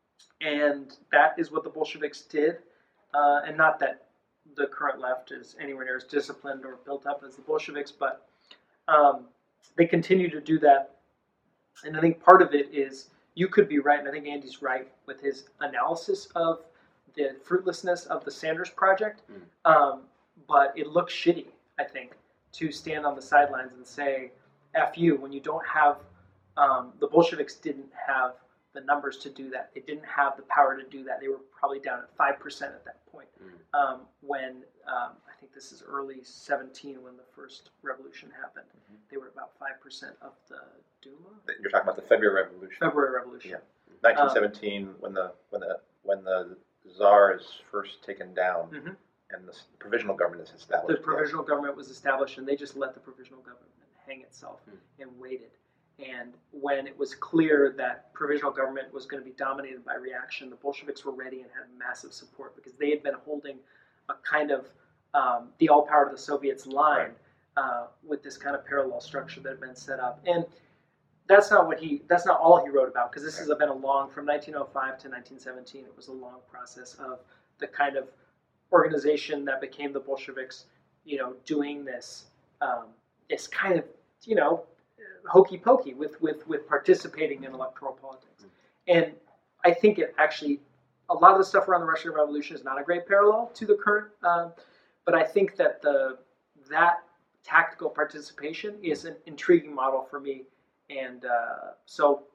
And that is what the Bolsheviks did, uh, and not that the current left is anywhere near as disciplined or built up as the Bolsheviks, but um, they continue to do that. And I think part of it is you could be right, and I think Andy's right with his analysis of the fruitlessness of the Sanders project. Mm. Um, but it looks shitty, I think, to stand on the sidelines and say, F you, when you don't have, um, the Bolsheviks didn't have the numbers to do that. They didn't have the power to do that. They were probably down at five percent at that point. Mm. Um, when, um, I think this is early seventeen when the first revolution happened. Mm-hmm. They were about five percent of the Duma. You're talking about the February Revolution. February Revolution. Yeah. nineteen seventeen, um, when the when the when the Tsar is first taken down, mm-hmm. and the provisional government is established. The provisional yes. government was established, and they just let the provisional government hang itself mm. and waited. And when it was clear that provisional government was going to be dominated by reaction, the Bolsheviks were ready and had massive support because they had been holding a kind of um, the all power of the Soviets line right. uh, with this kind of parallel structure that had been set up. And that's not what he. That's not all he wrote about, because this right. has been a long, from nineteen oh five to nineteen seventeen. It was a long process of the kind of organization that became the Bolsheviks. You know, doing this, um, this kind of, you know, hokey pokey with with with participating in electoral politics. Mm-hmm. And I think it actually, a lot of the stuff around the Russian Revolution is not a great parallel to the current. Uh, but I think that the that tactical participation is an intriguing model for me. And uh, so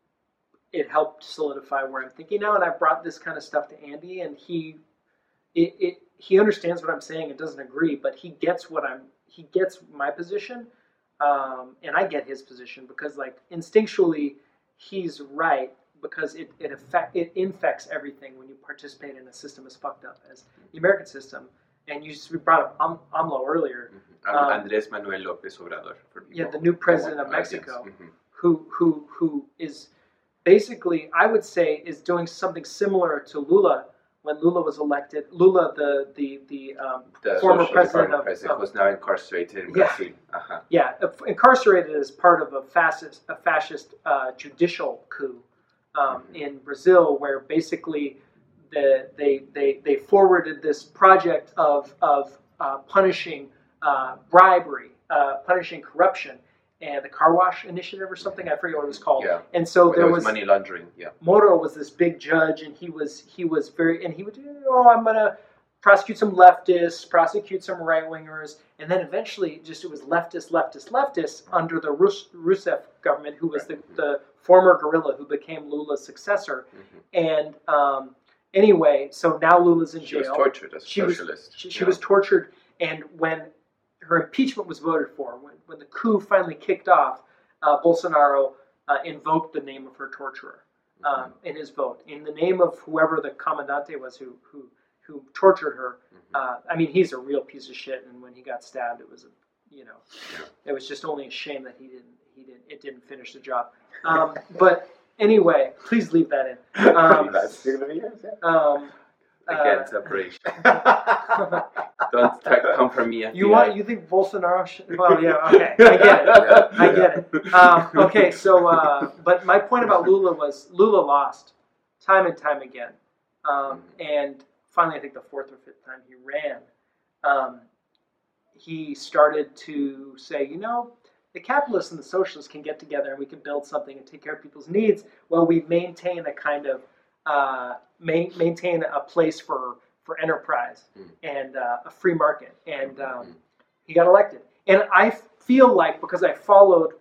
it helped solidify where I'm thinking now. And I brought this kind of stuff to Andy, and he it, it he understands what I'm saying and doesn't agree, but he gets what I'm he gets my position, um, and I get his position, because like instinctually he's right, because it it affect it infects everything when you participate in a system as fucked up as the American system. And you just, we brought up Am, AMLO earlier. Mm-hmm. Um, Andrés Manuel López Obrador. For yeah, the new president of Mexico, mm-hmm. who who who is basically, I would say, is doing something similar to Lula when Lula was elected. Lula, the the the, um, the former president of, president of, who's now incarcerated in Brazil. Yeah, uh-huh. yeah, incarcerated as part of a fascist a fascist uh, judicial coup um, mm-hmm. in Brazil, where basically. The, they, they, they forwarded this project of, of uh, punishing uh, bribery, uh, punishing corruption, and the car wash initiative or something, I forget what it was called. Yeah. And so well, there was, was money laundering. Yeah. Moro was this big judge, and he was he was very, and he would, oh, I'm gonna prosecute some leftists, prosecute some right wingers, and then eventually, just it was leftist, leftist, leftist under the Rus- Rousseff government, who was right. the, the former guerrilla who became Lula's successor, mm-hmm. and. Um, Anyway, so now Lula's in she jail. She was tortured as a she socialist. Was, she she yeah. was tortured, and when her impeachment was voted for, when, when the coup finally kicked off, uh, Bolsonaro uh, invoked the name of her torturer um, mm-hmm. in his vote. In the name of whoever the comandante was who who, who tortured her. Mm-hmm. Uh, I mean, he's a real piece of shit, and when he got stabbed, it was, a, you know, yeah. it was just only a shame that he didn't, he didn't, it didn't finish the job. Um, but... Anyway, please leave that in. Um, That's going to be yours, yeah. Um, Again, uh, separation. Don't come from me. You want? You think Bolsonaro? Should, well, yeah. Okay, I get it. Yeah, I get it. Um, okay, so, uh, but my point about Lula was Lula lost time and time again, um, and finally, I think the fourth or fifth time he ran, um, he started to say, you know. The capitalists and the socialists can get together and we can build something and take care of people's needs while we maintain a kind of uh, main, maintain a place for, for enterprise mm. and uh, a free market. And um, mm. he got elected. And I feel like, because I followed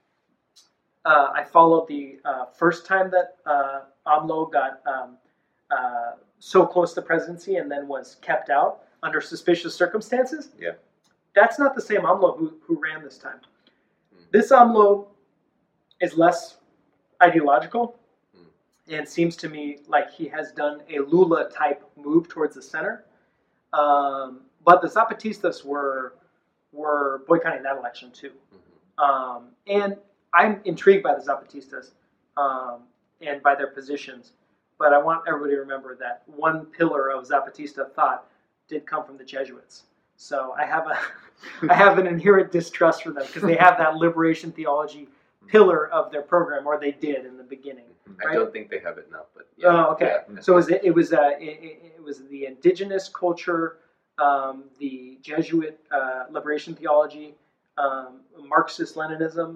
uh, I followed the uh, first time that uh, AMLO got um, uh, so close to presidency and then was kept out under suspicious circumstances. Yeah, that's not the same AMLO who, who ran this time. This AMLO is less ideological mm. and seems to me like he has done a Lula-type move towards the center. Um, but the Zapatistas were were boycotting that election too. Mm-hmm. Um, and I'm intrigued by the Zapatistas um, and by their positions. But I want everybody to remember that one pillar of Zapatista thought did come from the Jesuits. So I have a, I have an inherent distrust for them because they have that liberation theology pillar of their program, or they did in the beginning. Right? I don't think they have it now, but yeah. Oh, okay. Yeah. So it was it was uh, it, it was the indigenous culture, um, the Jesuit uh, liberation theology, um, Marxist Leninism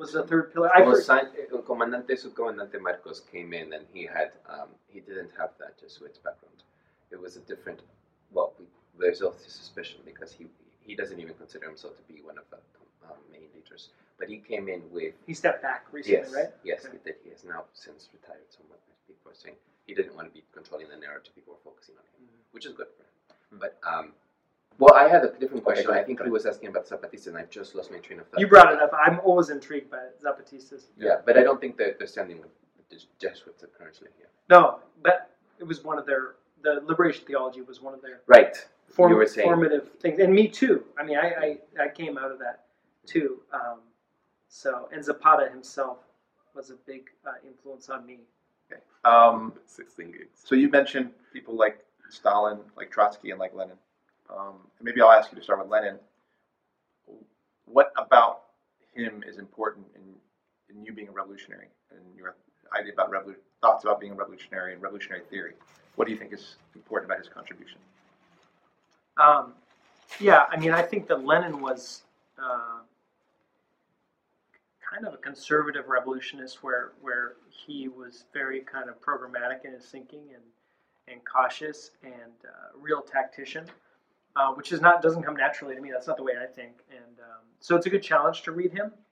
was the third pillar. I first, Commandante, Comandante Subcomandante Marcos came in and he had um, he didn't have that Jesuit background. It was a different. Well, we, there's also suspicion because he he doesn't even consider himself to be one of the um, main leaders. But he came in with. He stepped back recently, yes, right? Yes, Okay. he did. He has now since retired. Somewhat, people are saying he didn't want to be controlling the narrative. People were focusing on him, mm-hmm. which is good for him. Mm-hmm. But um, well, I had a different question. Okay, I think he was asking about Zapatistas, and I've just lost my train of thought. You brought it up. I'm always intrigued by Zapatistas. Yeah, but I don't think that they're standing with the Jesuits currently here. No, but it was one of their. The liberation theology was one of their Right. form, you were saying. formative things, and me too. I mean, I I, I came out of that too. Um, so, and Zapata himself was a big uh, influence on me. Okay. Um, sixteen gigs. so you mentioned people like Stalin, like Trotsky, and like Lenin. Um, and maybe I'll ask you to start with Lenin. What about him is important in, in you being a revolutionary and your idea about revolu- thoughts about being a revolutionary and revolutionary theory? What do you think is important about his contribution? Um, yeah, I mean, I think that Lenin was uh, kind of a conservative revolutionist, where where he was very kind of programmatic in his thinking and and cautious and uh, real tactician, uh, which is not doesn't come naturally to me. That's not the way I think, and um, so it's a good challenge to read him,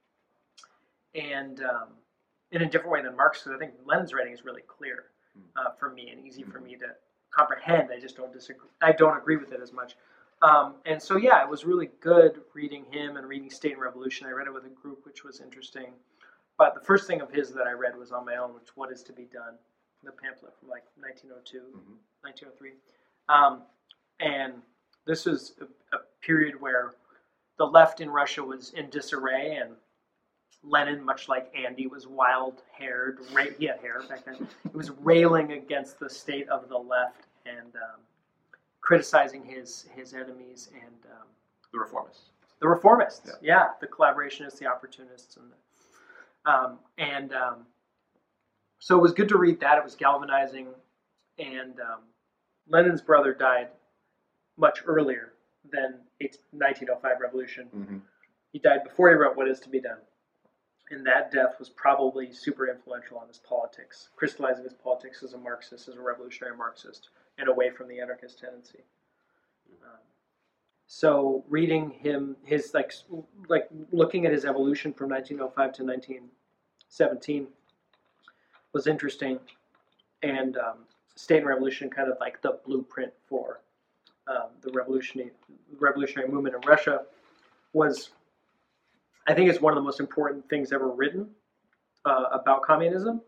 and um, in a different way than Marx, because I think Lenin's writing is really clear uh, for me and easy for me to comprehend. I just don't disagree. I don't agree with it as much. Um, and so, yeah, it was really good reading him and reading State and Revolution. I read it with a group, which was interesting. But the first thing of his that I read was on my own, which What Is to Be Done, the pamphlet from like nineteen oh two, mm-hmm. nineteen oh three. Um, and this was a, a period where the left in Russia was in disarray, and Lenin, much like Andy, was wild-haired. Ra- he had hair back then. He was railing against the state of the left and um, criticizing his his enemies and um, The reformists. the reformists. Yeah. Yeah, the collaborationists, the opportunists, and the, um, and um, so it was good to read that. It was galvanizing, and um, Lenin's brother died much earlier than nineteen oh five revolution. Mm-hmm. He died before he wrote What Is to Be Done. And that death was probably super influential on his politics, crystallizing his politics as a Marxist, as a revolutionary Marxist, and away from the anarchist tendency. Um, so reading him, his like, like looking at his evolution from nineteen oh five to nineteen seventeen was interesting, and um, State and Revolution, kind of like the blueprint for um, the revolutionary revolutionary movement in Russia, was. I think it's one of the most important things ever written uh, about communism.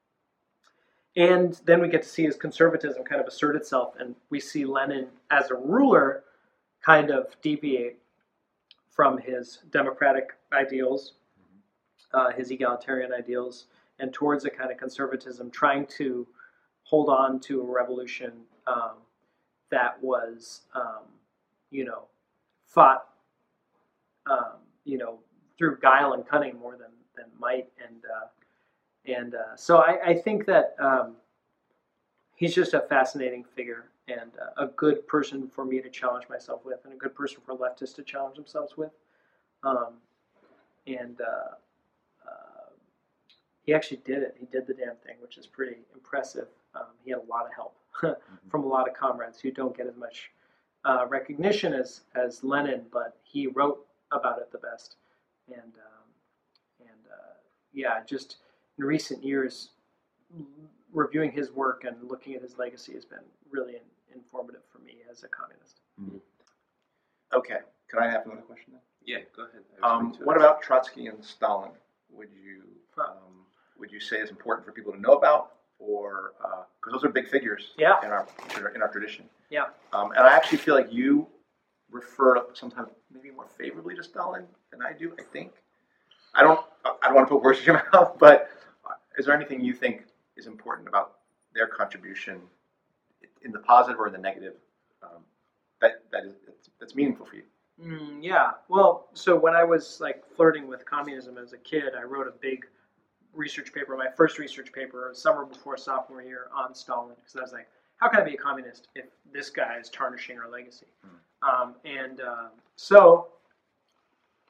And then we get to see his conservatism kind of assert itself, and we see Lenin as a ruler kind of deviate from his democratic ideals, uh, his egalitarian ideals, and towards a kind of conservatism, trying to hold on to a revolution um, that was, um, you know, fought, um, you know, through guile and cunning more than, than might, and uh, and uh, so I, I think that um, he's just a fascinating figure and uh, a good person for me to challenge myself with, and a good person for leftists to challenge themselves with. Um, and uh, uh, he actually did it. He did the damn thing, which is pretty impressive. Um, he had a lot of help from a lot of comrades who don't get as much uh, recognition as as Lenin, but he wrote about it the best. And um, and uh, yeah, just in recent years, reviewing his work and looking at his legacy has been really in, informative for me as a communist. Mm-hmm. Okay, can I have another question then? Yeah, go ahead. Um, what about Trotsky and Stalin? Would you um, would you say is important for people to know about, or because uh, those are big figures yeah. in our in our tradition? Yeah. Um, and I actually feel like you refer sometimes maybe more favorably to Stalin than I do. I think I don't. I don't want to put words in your mouth, but is there anything you think is important about their contribution, in the positive or in the negative, um, that that is that's meaningful for you? Mm, yeah. Well, so when I was like flirting with communism as a kid, I wrote a big research paper, my first research paper, summer before sophomore year, on Stalin, because I was like, how can I be a communist if this guy is tarnishing our legacy? Mm. Um, and uh, so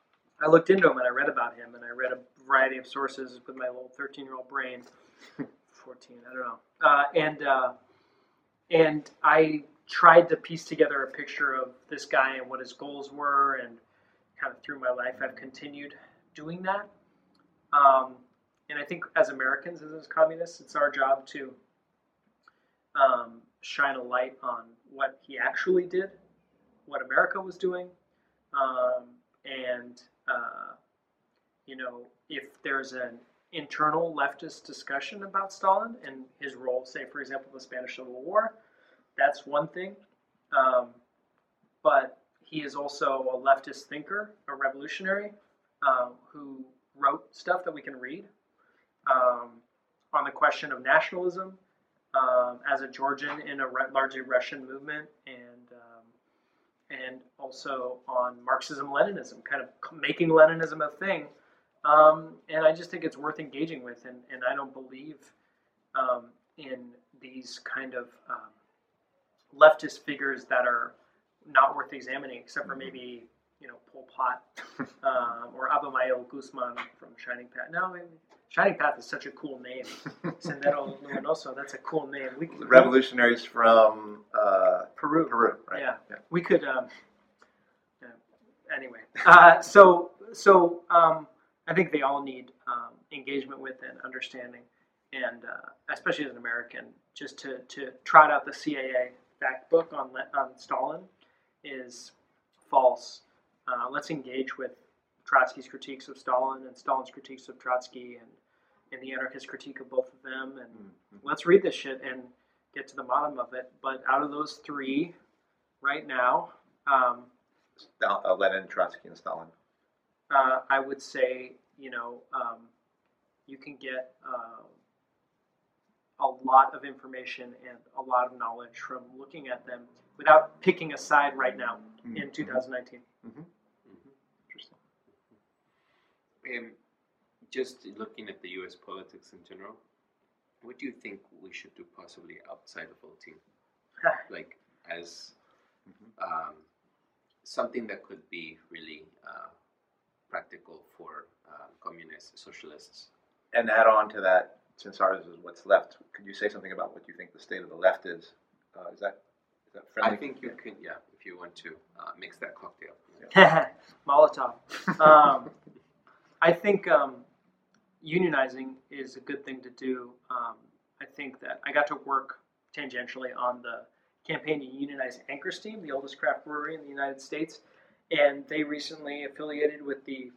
I looked into him and I read about him and I read a variety of sources with my little thirteen-year-old brain, fourteen, I don't know, uh, and uh, and I tried to piece together a picture of this guy and what his goals were, and kind of through my life I've continued doing that. Um, and I think as Americans, as communists, it's our job to um, shine a light on what he actually did, what America was doing, um, and uh, you know, if there's an internal leftist discussion about Stalin and his role, say for example the Spanish Civil War, that's one thing. Um, but he is also a leftist thinker, a revolutionary, uh, who wrote stuff that we can read um, on the question of nationalism, um, as a Georgian in a re- largely Russian movement, and um, and also on Marxism-Leninism, kind of making Leninism a thing. Um, and I just think it's worth engaging with, and, and I don't believe um, in these kind of um, leftist figures that are not worth examining, except for maybe, you know, Pol Pot um, or Abimael Guzman from Shining Path. No, I mean, Shining Path is such a cool name. Sendero Luminoso, that's a cool name. We, The revolutionaries from uh, Peru. Peru, right? Yeah, yeah. We could. Um, yeah. Anyway, uh, so so um, I think they all need um, engagement with and understanding, and uh, especially as an American, just to to trot out the C A A fact book on on Stalin is false. Uh, let's engage with Trotsky's critiques of Stalin and Stalin's critiques of Trotsky, and and the anarchist critique of both of them, and mm-hmm. let's read this shit and get to the bottom of it. But out of those three, right now, um, uh, Lenin, Trotsky, and Stalin. Uh, I would say, you know, um, you can get uh, a lot of information and a lot of knowledge from looking at them without picking a side right now mm-hmm. in two thousand nineteen. Mm-hmm. Mm-hmm. Interesting. Um, just looking at the U S politics in general, what do you think we should do possibly outside of voting? Like as mm-hmm. um, something that could be really uh, practical for uh, communists, socialists. And add on to that, since ours is what's left, could you say something about what you think the state of the left is? Uh, is that is that friendly? I think you yeah. can, yeah, if you want to uh, mix that cocktail. Yeah. Molotov. Um, I think um, unionizing is a good thing to do. Um, I think that I got to work tangentially on the campaign to unionize Anchor Steam, the oldest craft brewery in the United States, and they recently affiliated with the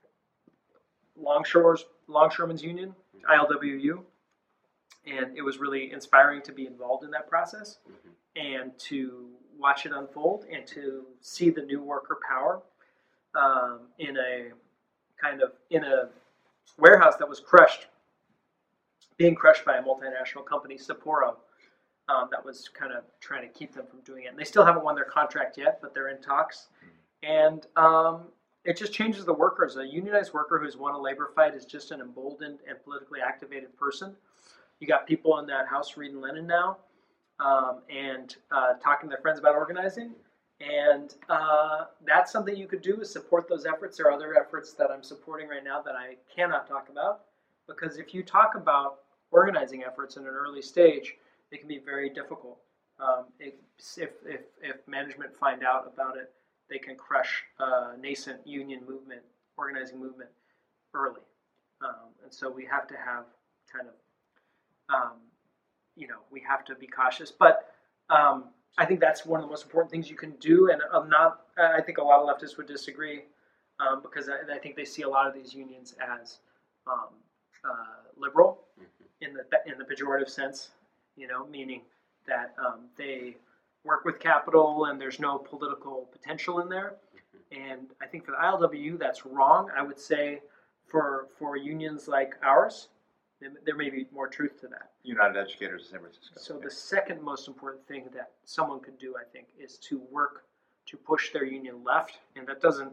Longshores Longshoremen's Union, I L W U, and it was really inspiring to be involved in that process mm-hmm. and to watch it unfold and to see the new worker power um, in a kind of in a warehouse that was crushed, being crushed by a multinational company, Sapporo, um, that was kind of trying to keep them from doing it. And they still haven't won their contract yet, but they're in talks. And um, it just changes the workers. A unionized worker who's won a labor fight is just an emboldened and politically activated person. You got people in that house reading Lenin now um, and uh, talking to their friends about organizing. And uh, that's something you could do, is support those efforts. There are other efforts that I'm supporting right now that I cannot talk about, because if you talk about organizing efforts in an early stage, they can be very difficult. Um, it, if, if, if management find out about it, they can crush a nascent union movement, organizing movement early. Um, and so we have to have kind of, um, you know, we have to be cautious. But um, I think that's one of the most important things you can do. And I'm not, I think a lot of leftists would disagree um, because I, I think they see a lot of these unions as um, uh, liberal mm-hmm. in the in the pejorative sense, you know, meaning that um, they work with capital and there's no political potential in there. Mm-hmm. And I think for the I L W U, that's wrong. I would say for for unions like ours, there may be more truth to that. United Educators of San Francisco. So yeah. the second most important thing that someone could do, I think, is to work to push their union left. And that doesn't,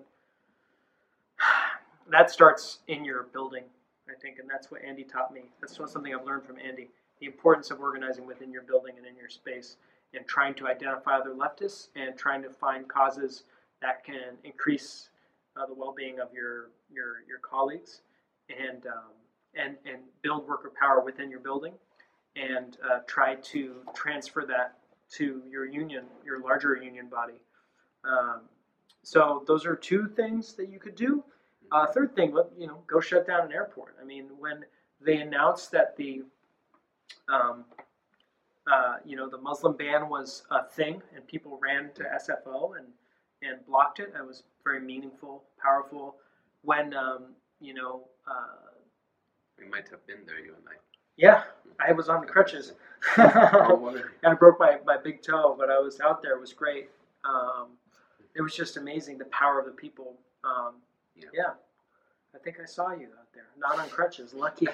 that starts in your building, I think. And that's what Andy taught me. That's something I've learned from Andy. The importance of organizing within your building and in your space, and trying to identify other leftists and trying to find causes that can increase uh, the well-being of your your your colleagues, and um, and and build worker power within your building, and uh, try to transfer that to your union, your larger union body. Um, so those are two things that you could do. Uh, third thing, you know, go shut down an airport. I mean, when they announced that the um, uh, you know, the Muslim ban was a thing, and people ran to S F O and, and blocked it. It was very meaningful, powerful. When, um, you know... Uh, we might have been there, you and I. Yeah, I was on the crutches. And I broke my, my big toe, but I was out there. It was great. Um, it was just amazing, the power of the people. Um, yeah. yeah. I think I saw you out there. Not on crutches, lucky.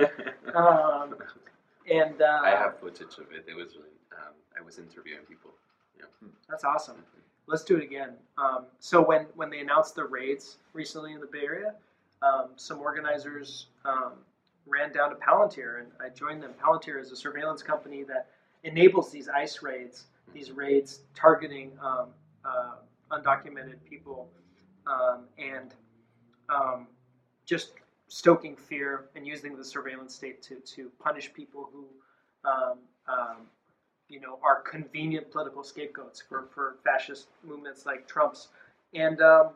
um, And uh, I have footage of it. It was really, um, I was interviewing people. Yeah, that's awesome. Let's do it again. Um, so when, when they announced the raids recently in the Bay Area, um, some organizers um, ran down to Palantir, and I joined them. Palantir is a surveillance company that enables these ICE raids, these raids targeting um, uh, undocumented people, um, and um, just stoking fear and using the surveillance state to, to punish people who, um, um, you know, are convenient political scapegoats for, for fascist movements like Trump's. And um,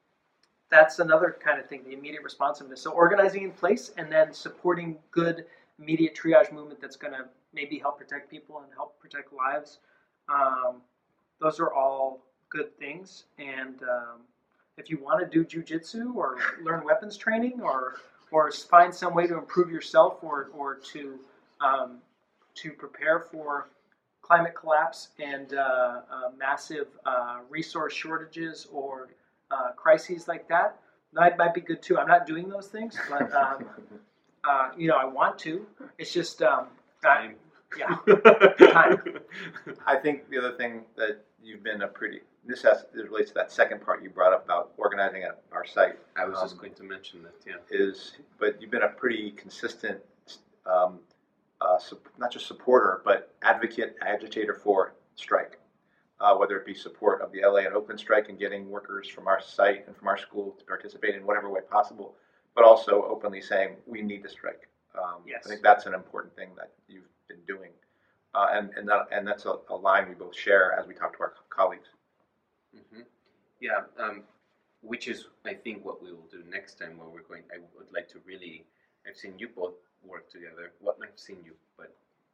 that's another kind of thing, the immediate responsiveness. So organizing in place and then supporting good immediate triage movement that's going to maybe help protect people and help protect lives. Um, those are all good things. And um, if you want to do jujitsu or learn weapons training, or or find some way to improve yourself, or or to um, to prepare for climate collapse and uh, uh, massive uh, resource shortages or uh, crises like that, that might be good too. I'm not doing those things, but um, uh, you know, I want to. It's just um, time. Yeah, time. I think the other thing that you've been a pretty, this has, this relates to that second part you brought up about organizing at our site. I was um, just going to mention that, yeah. Is, but you've been a pretty consistent, um, uh, su- not just supporter, but advocate, agitator for strike. Uh, whether it be support of the L A and Oakland strike and getting workers from our site and from our school to participate in whatever way possible, but also openly saying we need to strike. Um, yes. I think that's an important thing that you've been doing. Uh, and and, that, and that's a, a line we both share as we talk to our co- colleagues. Mm-hmm. Yeah, um, which is, I think, what we will do next time, where we're going. I would like to really. I've seen you both work together. Well, I've seen you, but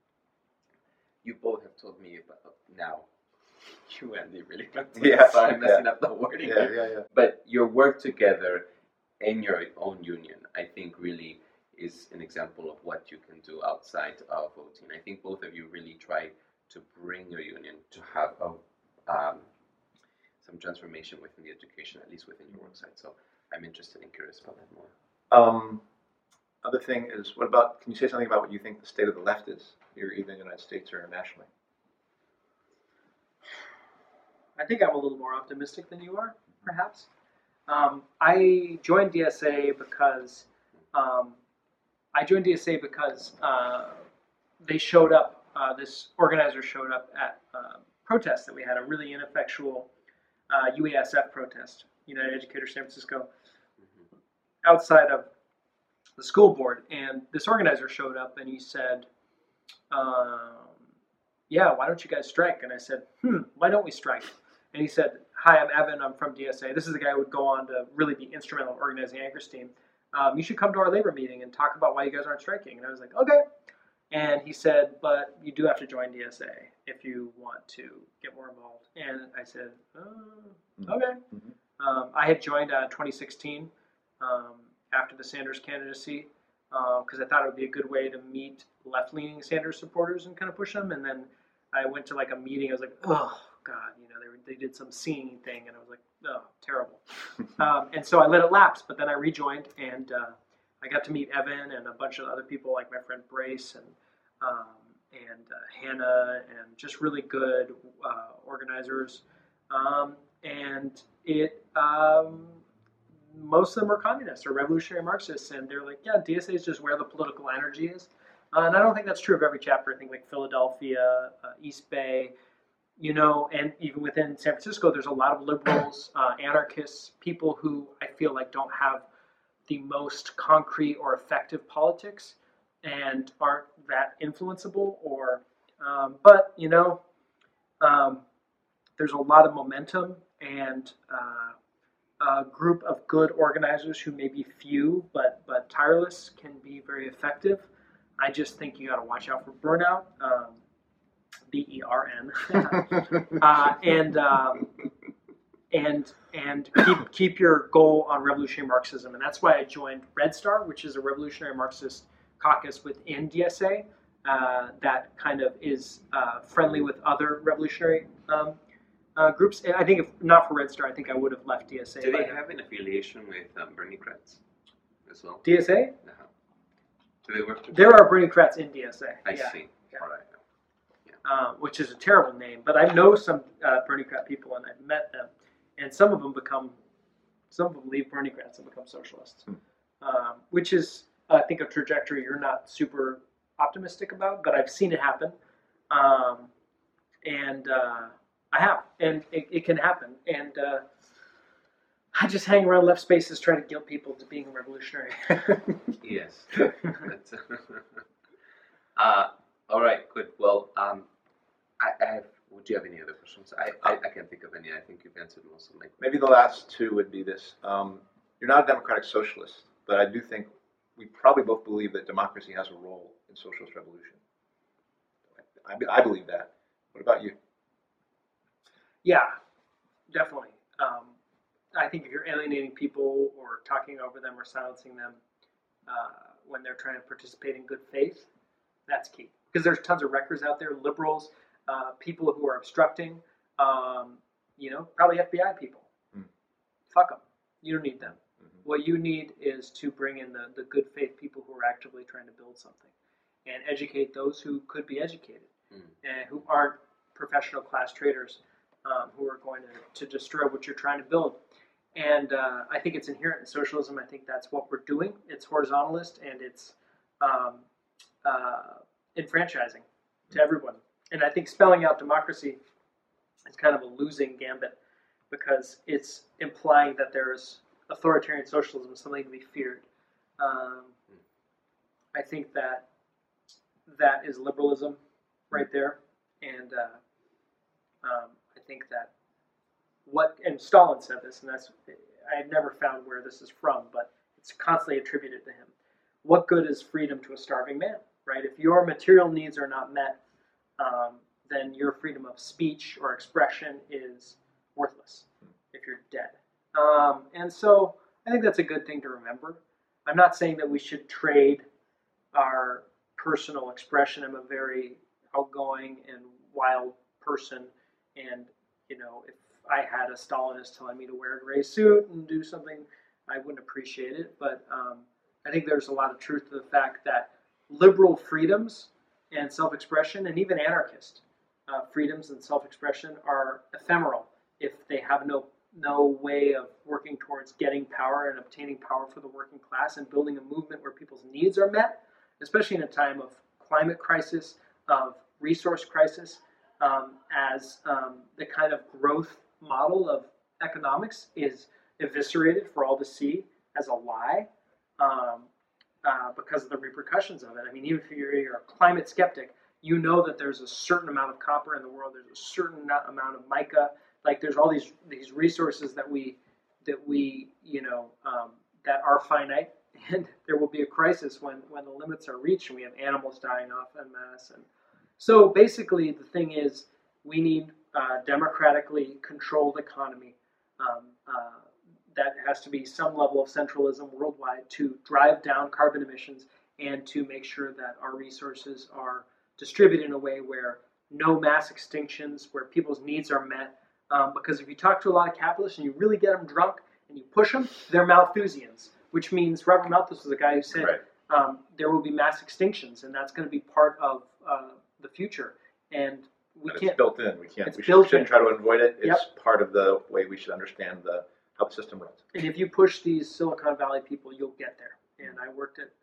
you both have told me about now. You Andy really got to Yeah, sorry, I'm messing yeah. up the wording. Yeah, yeah, yeah. But your work together in your own union, I think, really is an example of what you can do outside of voting. I think both of you really try to bring your union to have a, um, some transformation within the education, at least within your work site. So I'm interested and curious about that more. Um, other thing is, what about, can you say something about what you think the state of the left is, either in the United States or internationally? I think I'm a little more optimistic than you are, perhaps. Um, I joined D S A because um, I joined D S A because uh, they showed up. Uh, this organizer showed up at uh, protests that we had, a really ineffectual uh, U A S F protest, United Educators San Francisco, mm-hmm. outside of the school board. And this organizer showed up and he said, um, yeah, why don't you guys strike? And I said, hmm, why don't we strike? And he said, hi, I'm Evan, I'm from D S A. This is the guy who would go on to really be instrumental in organizing Anchor's team. Um, you should come to our labor meeting and talk about why you guys aren't striking. And I was like, okay. And he said, but you do have to join D S A if you want to get more involved. And I said, oh, okay. Mm-hmm. Um, I had joined uh, twenty sixteen um, after the Sanders candidacy because uh, I thought it would be a good way to meet left-leaning Sanders supporters and kind of push them. And then I went to like a meeting. I was like, oh, God, you know, they were, they did some singing thing. And I was like, oh, terrible. um, and so I let it lapse. But then I rejoined and uh, I got to meet Evan and a bunch of other people like my friend Brace and um, and uh, Hannah and just really good uh, organizers. Um, and it um, most of them are communists or revolutionary Marxists. And they're like, yeah, D S A is just where the political energy is. Uh, and I don't think that's true of every chapter. I think like Philadelphia, uh, East Bay, you know, and even within San Francisco, there's a lot of liberals, uh, anarchists, people who I feel like don't have the most concrete or effective politics and aren't that influenceable. Or, um, but you know, um, there's a lot of momentum and uh, a group of good organizers who may be few but but tireless can be very effective. I just think you got to watch out for burnout. Um, B E R N, uh, and um, and and keep keep your goal on revolutionary Marxism, and that's why I joined Red Star, which is a revolutionary Marxist caucus within D S A uh, that kind of is uh, friendly with other revolutionary um, uh, groups. I think if not for Red Star, I think I would have left D S A. Do they have an affiliation with um, Bernie Kratz as well? D S A? No. Do they work together? There are Bernie Kratz in D S A. I yeah. see. Yeah. All right. Uh, which is a terrible name, but I know some uh, Bernie Kratz people, and I've met them, and some of them become, some of them leave Bernie Kratz and become socialists, Hmm. um, which is, I think, a trajectory you're not super optimistic about, but I've seen it happen, um, and uh, I have, and it, it can happen, and uh, I just hang around left spaces trying to guilt people to being revolutionary. Yes. That's, uh, all right, good. Well, um, I, I have. Would you have any other questions? I, I, I can't think of any. I think you've answered most of my questions. Maybe the last two would be this. Um, you're not a democratic socialist, but I do think we probably both believe that democracy has a role in socialist revolution. I, I believe that. What about you? Yeah, definitely. Um, I think if you're alienating people or talking over them or silencing them uh, when they're trying to participate in good faith, that's key. Because there's tons of wreckers out there, liberals, uh, people who are obstructing, um, you know, probably F B I people. Mm. Fuck them. You don't need them. Mm-hmm. What you need is to bring in the, the good faith people who are actively trying to build something and educate those who could be educated Mm. and who aren't professional class traders um, who are going to, to destroy what you're trying to build. And uh, I think it's inherent in socialism. I think that's what we're doing. It's horizontalist and it's um, uh, enfranchising to everyone. And I think spelling out democracy is kind of a losing gambit because it's implying that there's authoritarian socialism, something to be feared. Um, I think that that is liberalism right there. And uh, um, I think that what, and Stalin said this, and that's, I have never found where this is from, but it's constantly attributed to him. What good is freedom to a starving man, right? If your material needs are not met, um, then your freedom of speech or expression is worthless if you're dead. Um, and so I think that's a good thing to remember. I'm not saying that we should trade our personal expression. I'm a very outgoing and wild person, and you know, if I had a Stalinist telling me to wear a gray suit and do something, I wouldn't appreciate it. But um, I think there's a lot of truth to the fact that liberal freedoms and self-expression, and even anarchist uh, freedoms and self-expression, are ephemeral if they have no no way of working towards getting power and obtaining power for the working class and building a movement where people's needs are met, especially in a time of climate crisis, of resource crisis, um, as um, the kind of growth model of economics is eviscerated for all to see as a lie um, uh, because of the repercussions of it. I mean, even if you're, you're a climate skeptic, you know that there's a certain amount of copper in the world, there's a certain amount of mica, like there's all these these resources that we, that we you know, um, that are finite, and there will be a crisis when, when the limits are reached and we have animals dying off en masse. And so basically the thing is we need uh, democratically controlled economy um, uh, that has to be some level of centralism worldwide to drive down carbon emissions and to make sure that our resources are distributed in a way where no mass extinctions, where people's needs are met. Um, because if you talk to a lot of capitalists and you really get them drunk and you push them, they're Malthusians, which means Robert Malthus was the guy who said Right. um, there will be mass extinctions, and that's going to be part of uh, the future. And we But can't. it's built in. We can't. It's We built should, shouldn't in. try to avoid it. It's Yep. part of the way we should understand the how the system works. And if you push these Silicon Valley people, you'll get there. And I worked at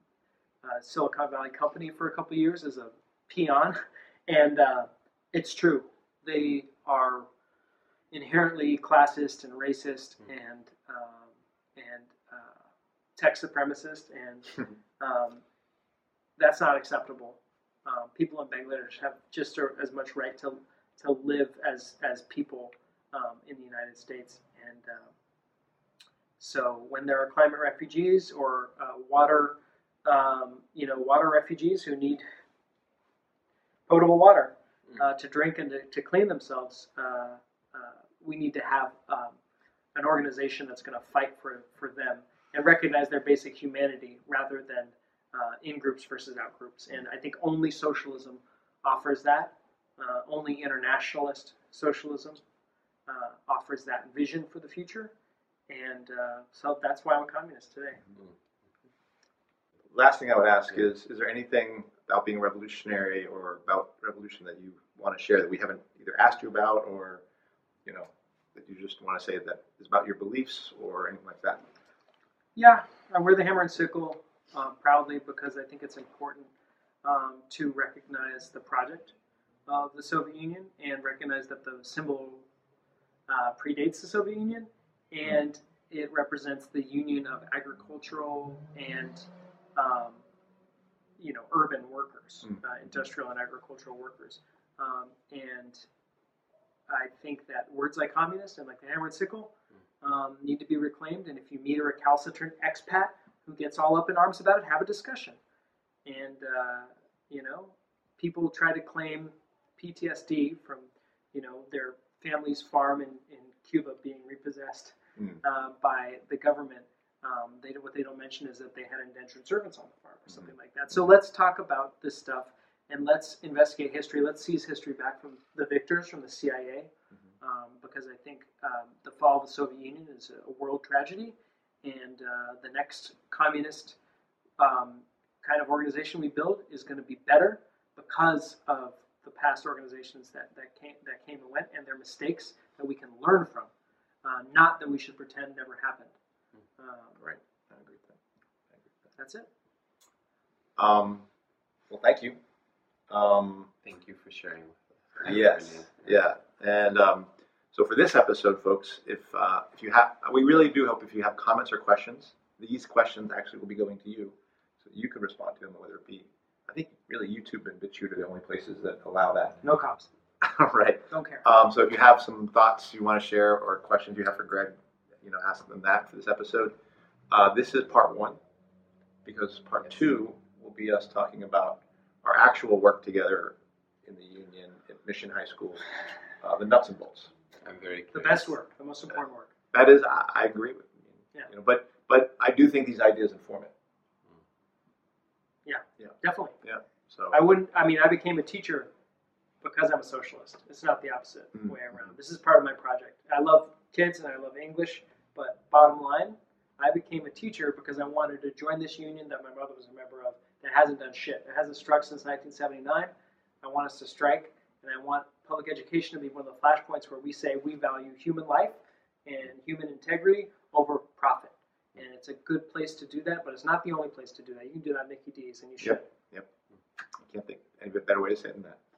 uh, a Silicon Valley company for a couple of years as a peon, and uh, it's true. they are inherently classist and racist Mm. and um, and uh, tech supremacist, and um, that's not acceptable. Um, people in Bangladesh have just as much right to to live as as people um, in the United States, and um, so when there are climate refugees or uh, water, um, you know, water refugees who need potable water uh, to drink and to, to clean themselves, uh, uh, we need to have um, an organization that's going to fight for, for them and recognize their basic humanity rather than uh, in-groups versus out-groups. And I think only socialism offers that. Uh, only internationalist socialism uh, offers that vision for the future. And uh, so that's why I'm a communist today. Last thing I would ask is, is there anything about being revolutionary or about revolution that you want to share that we haven't either asked you about, or, you know, that you just want to say that is about your beliefs or anything like that? Yeah, I wear the hammer and sickle uh, proudly because I think it's important um, to recognize the project of the Soviet Union and recognize that the symbol uh, predates the Soviet Union, and it represents the union of agricultural and um, you know, urban workers, Mm. uh, industrial and agricultural workers. Um, and I think that words like communist and like the hammer and sickle um, need to be reclaimed. And if you meet a recalcitrant expat who gets all up in arms about it, have a discussion. And, uh, you know, people try to claim P T S D from, you know, their family's farm in, in Cuba being repossessed Mm. uh, by the government. Um, they what they don't mention is that they had indentured servants on the farm or something like that. So let's talk about this stuff and let's investigate history. Let's seize history back from the victors, from the C I A, um, because I think um, the fall of the Soviet Union is a world tragedy, and uh, the next communist um, kind of organization we build is going to be better because of the past organizations that, that came that came and went and their mistakes that we can learn from, uh, not that we should pretend never happened. Um, Right. I agree with that. I agree with That's it. that. Um, well, thank you. Um, Thank you for sharing with us. yes. Yeah. And um, so for this episode, folks, if uh, if you have, we really do hope if you have comments or questions, these questions actually will be going to you, so you can respond to them, whether it be, I think really YouTube and BitChute are the only places that allow that. No cops. Right. Don't care. Um, so if you have some thoughts you want to share or questions you have for Greg, you know, ask them that for this episode. Uh, this is part one, because part two will be us talking about our actual work together in the union at Mission High School, uh, the nuts and bolts. I'm very The curious. best work, the most important work. That is, I, I agree with you. Yeah. You know, but but I do think these ideas inform it. Yeah, Yeah. definitely. Yeah. So I wouldn't, I mean, I became a teacher because I'm a socialist. It's not the opposite Mhm. way around. This is part of my project. I love kids and I love English, but bottom line, I became a teacher because I wanted to join this union that my mother was a member of that hasn't done shit. It hasn't struck since nineteen seventy-nine. I want us to strike, and I want public education to be one of the flashpoints where we say we value human life and human integrity over profit. And it's a good place to do that, but it's not the only place to do that. You can do that at Mickey D's, and you should. Yep. Yep. I can't think of any better way to say it than that.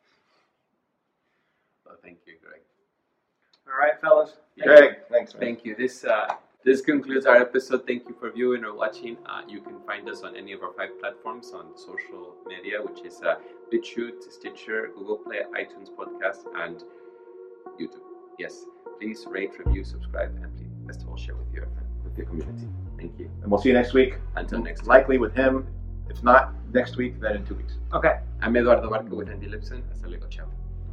Well, thank you, Greg. All right, fellas. Thank you. Greg, thanks, man. Thank you. This uh, this concludes our episode. Thank you for viewing or watching. Uh, you can find us on any of our five platforms on social media, which is uh, BitChute, Stitcher, Google Play, iTunes Podcast, and YouTube. Yes, please rate, review, subscribe, and please, best of all, share with your with your community. Thank you. And we'll see you next week. Until next time. Likely with him. If not next week, then in two weeks. Okay. I'm Eduardo Barco with Andy Lipson. Hasta luego. Ciao.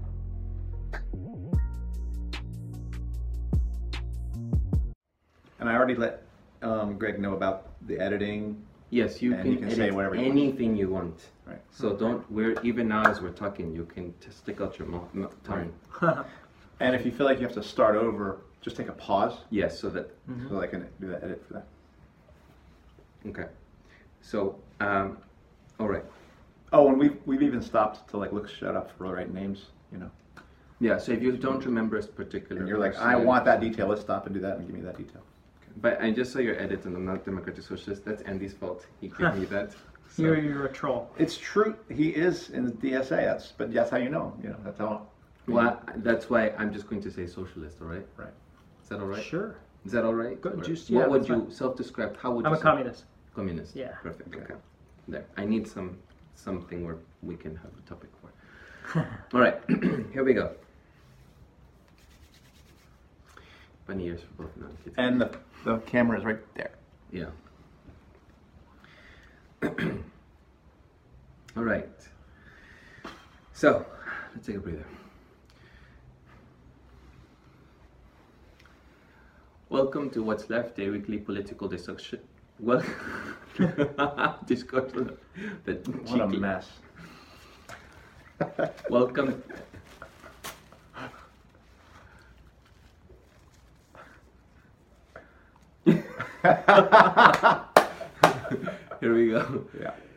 And I already let um, Greg know about the editing. Yes, you And can, you can say edit whatever you want. anything you want. Right. So don't. We're even now as we're talking, you can just stick out your mouth, mouth tongue. And if you feel like you have to start over, just take a pause Yes, so that. so I can do that edit for that. Okay. So, um, all right. Oh, and we've we've even stopped to like look shut up for the right names, you know. Yeah. So if you don't remember a particular, And you're like, person- I want that detail. Let's stop and do that and give me that detail. But and just so you're editing, I'm not Democratic Socialist. That's Andy's fault. He gave me that. So, You're, you're a troll. It's true. He is in the D S A. That's but that's how you know him. You know that's how Well, that's why I'm just going to say socialist, all right? Right. Is that all right? Sure. Is that all right? Good, Or just- what yeah, would that's you fine. self-describe? How would I'm you a self- communist. Communist. Yeah. Perfect. Okay. Okay. There. I need some something where we can have a topic for. All right. Here we go. Bunny ears for both now. Kids. And the, the camera is right there. Yeah. All right. So, let's take a breather. Welcome to What's Left, a weekly political discussion. Well, discussion. The What a cheeky- mess. Welcome. Here we go. Yeah.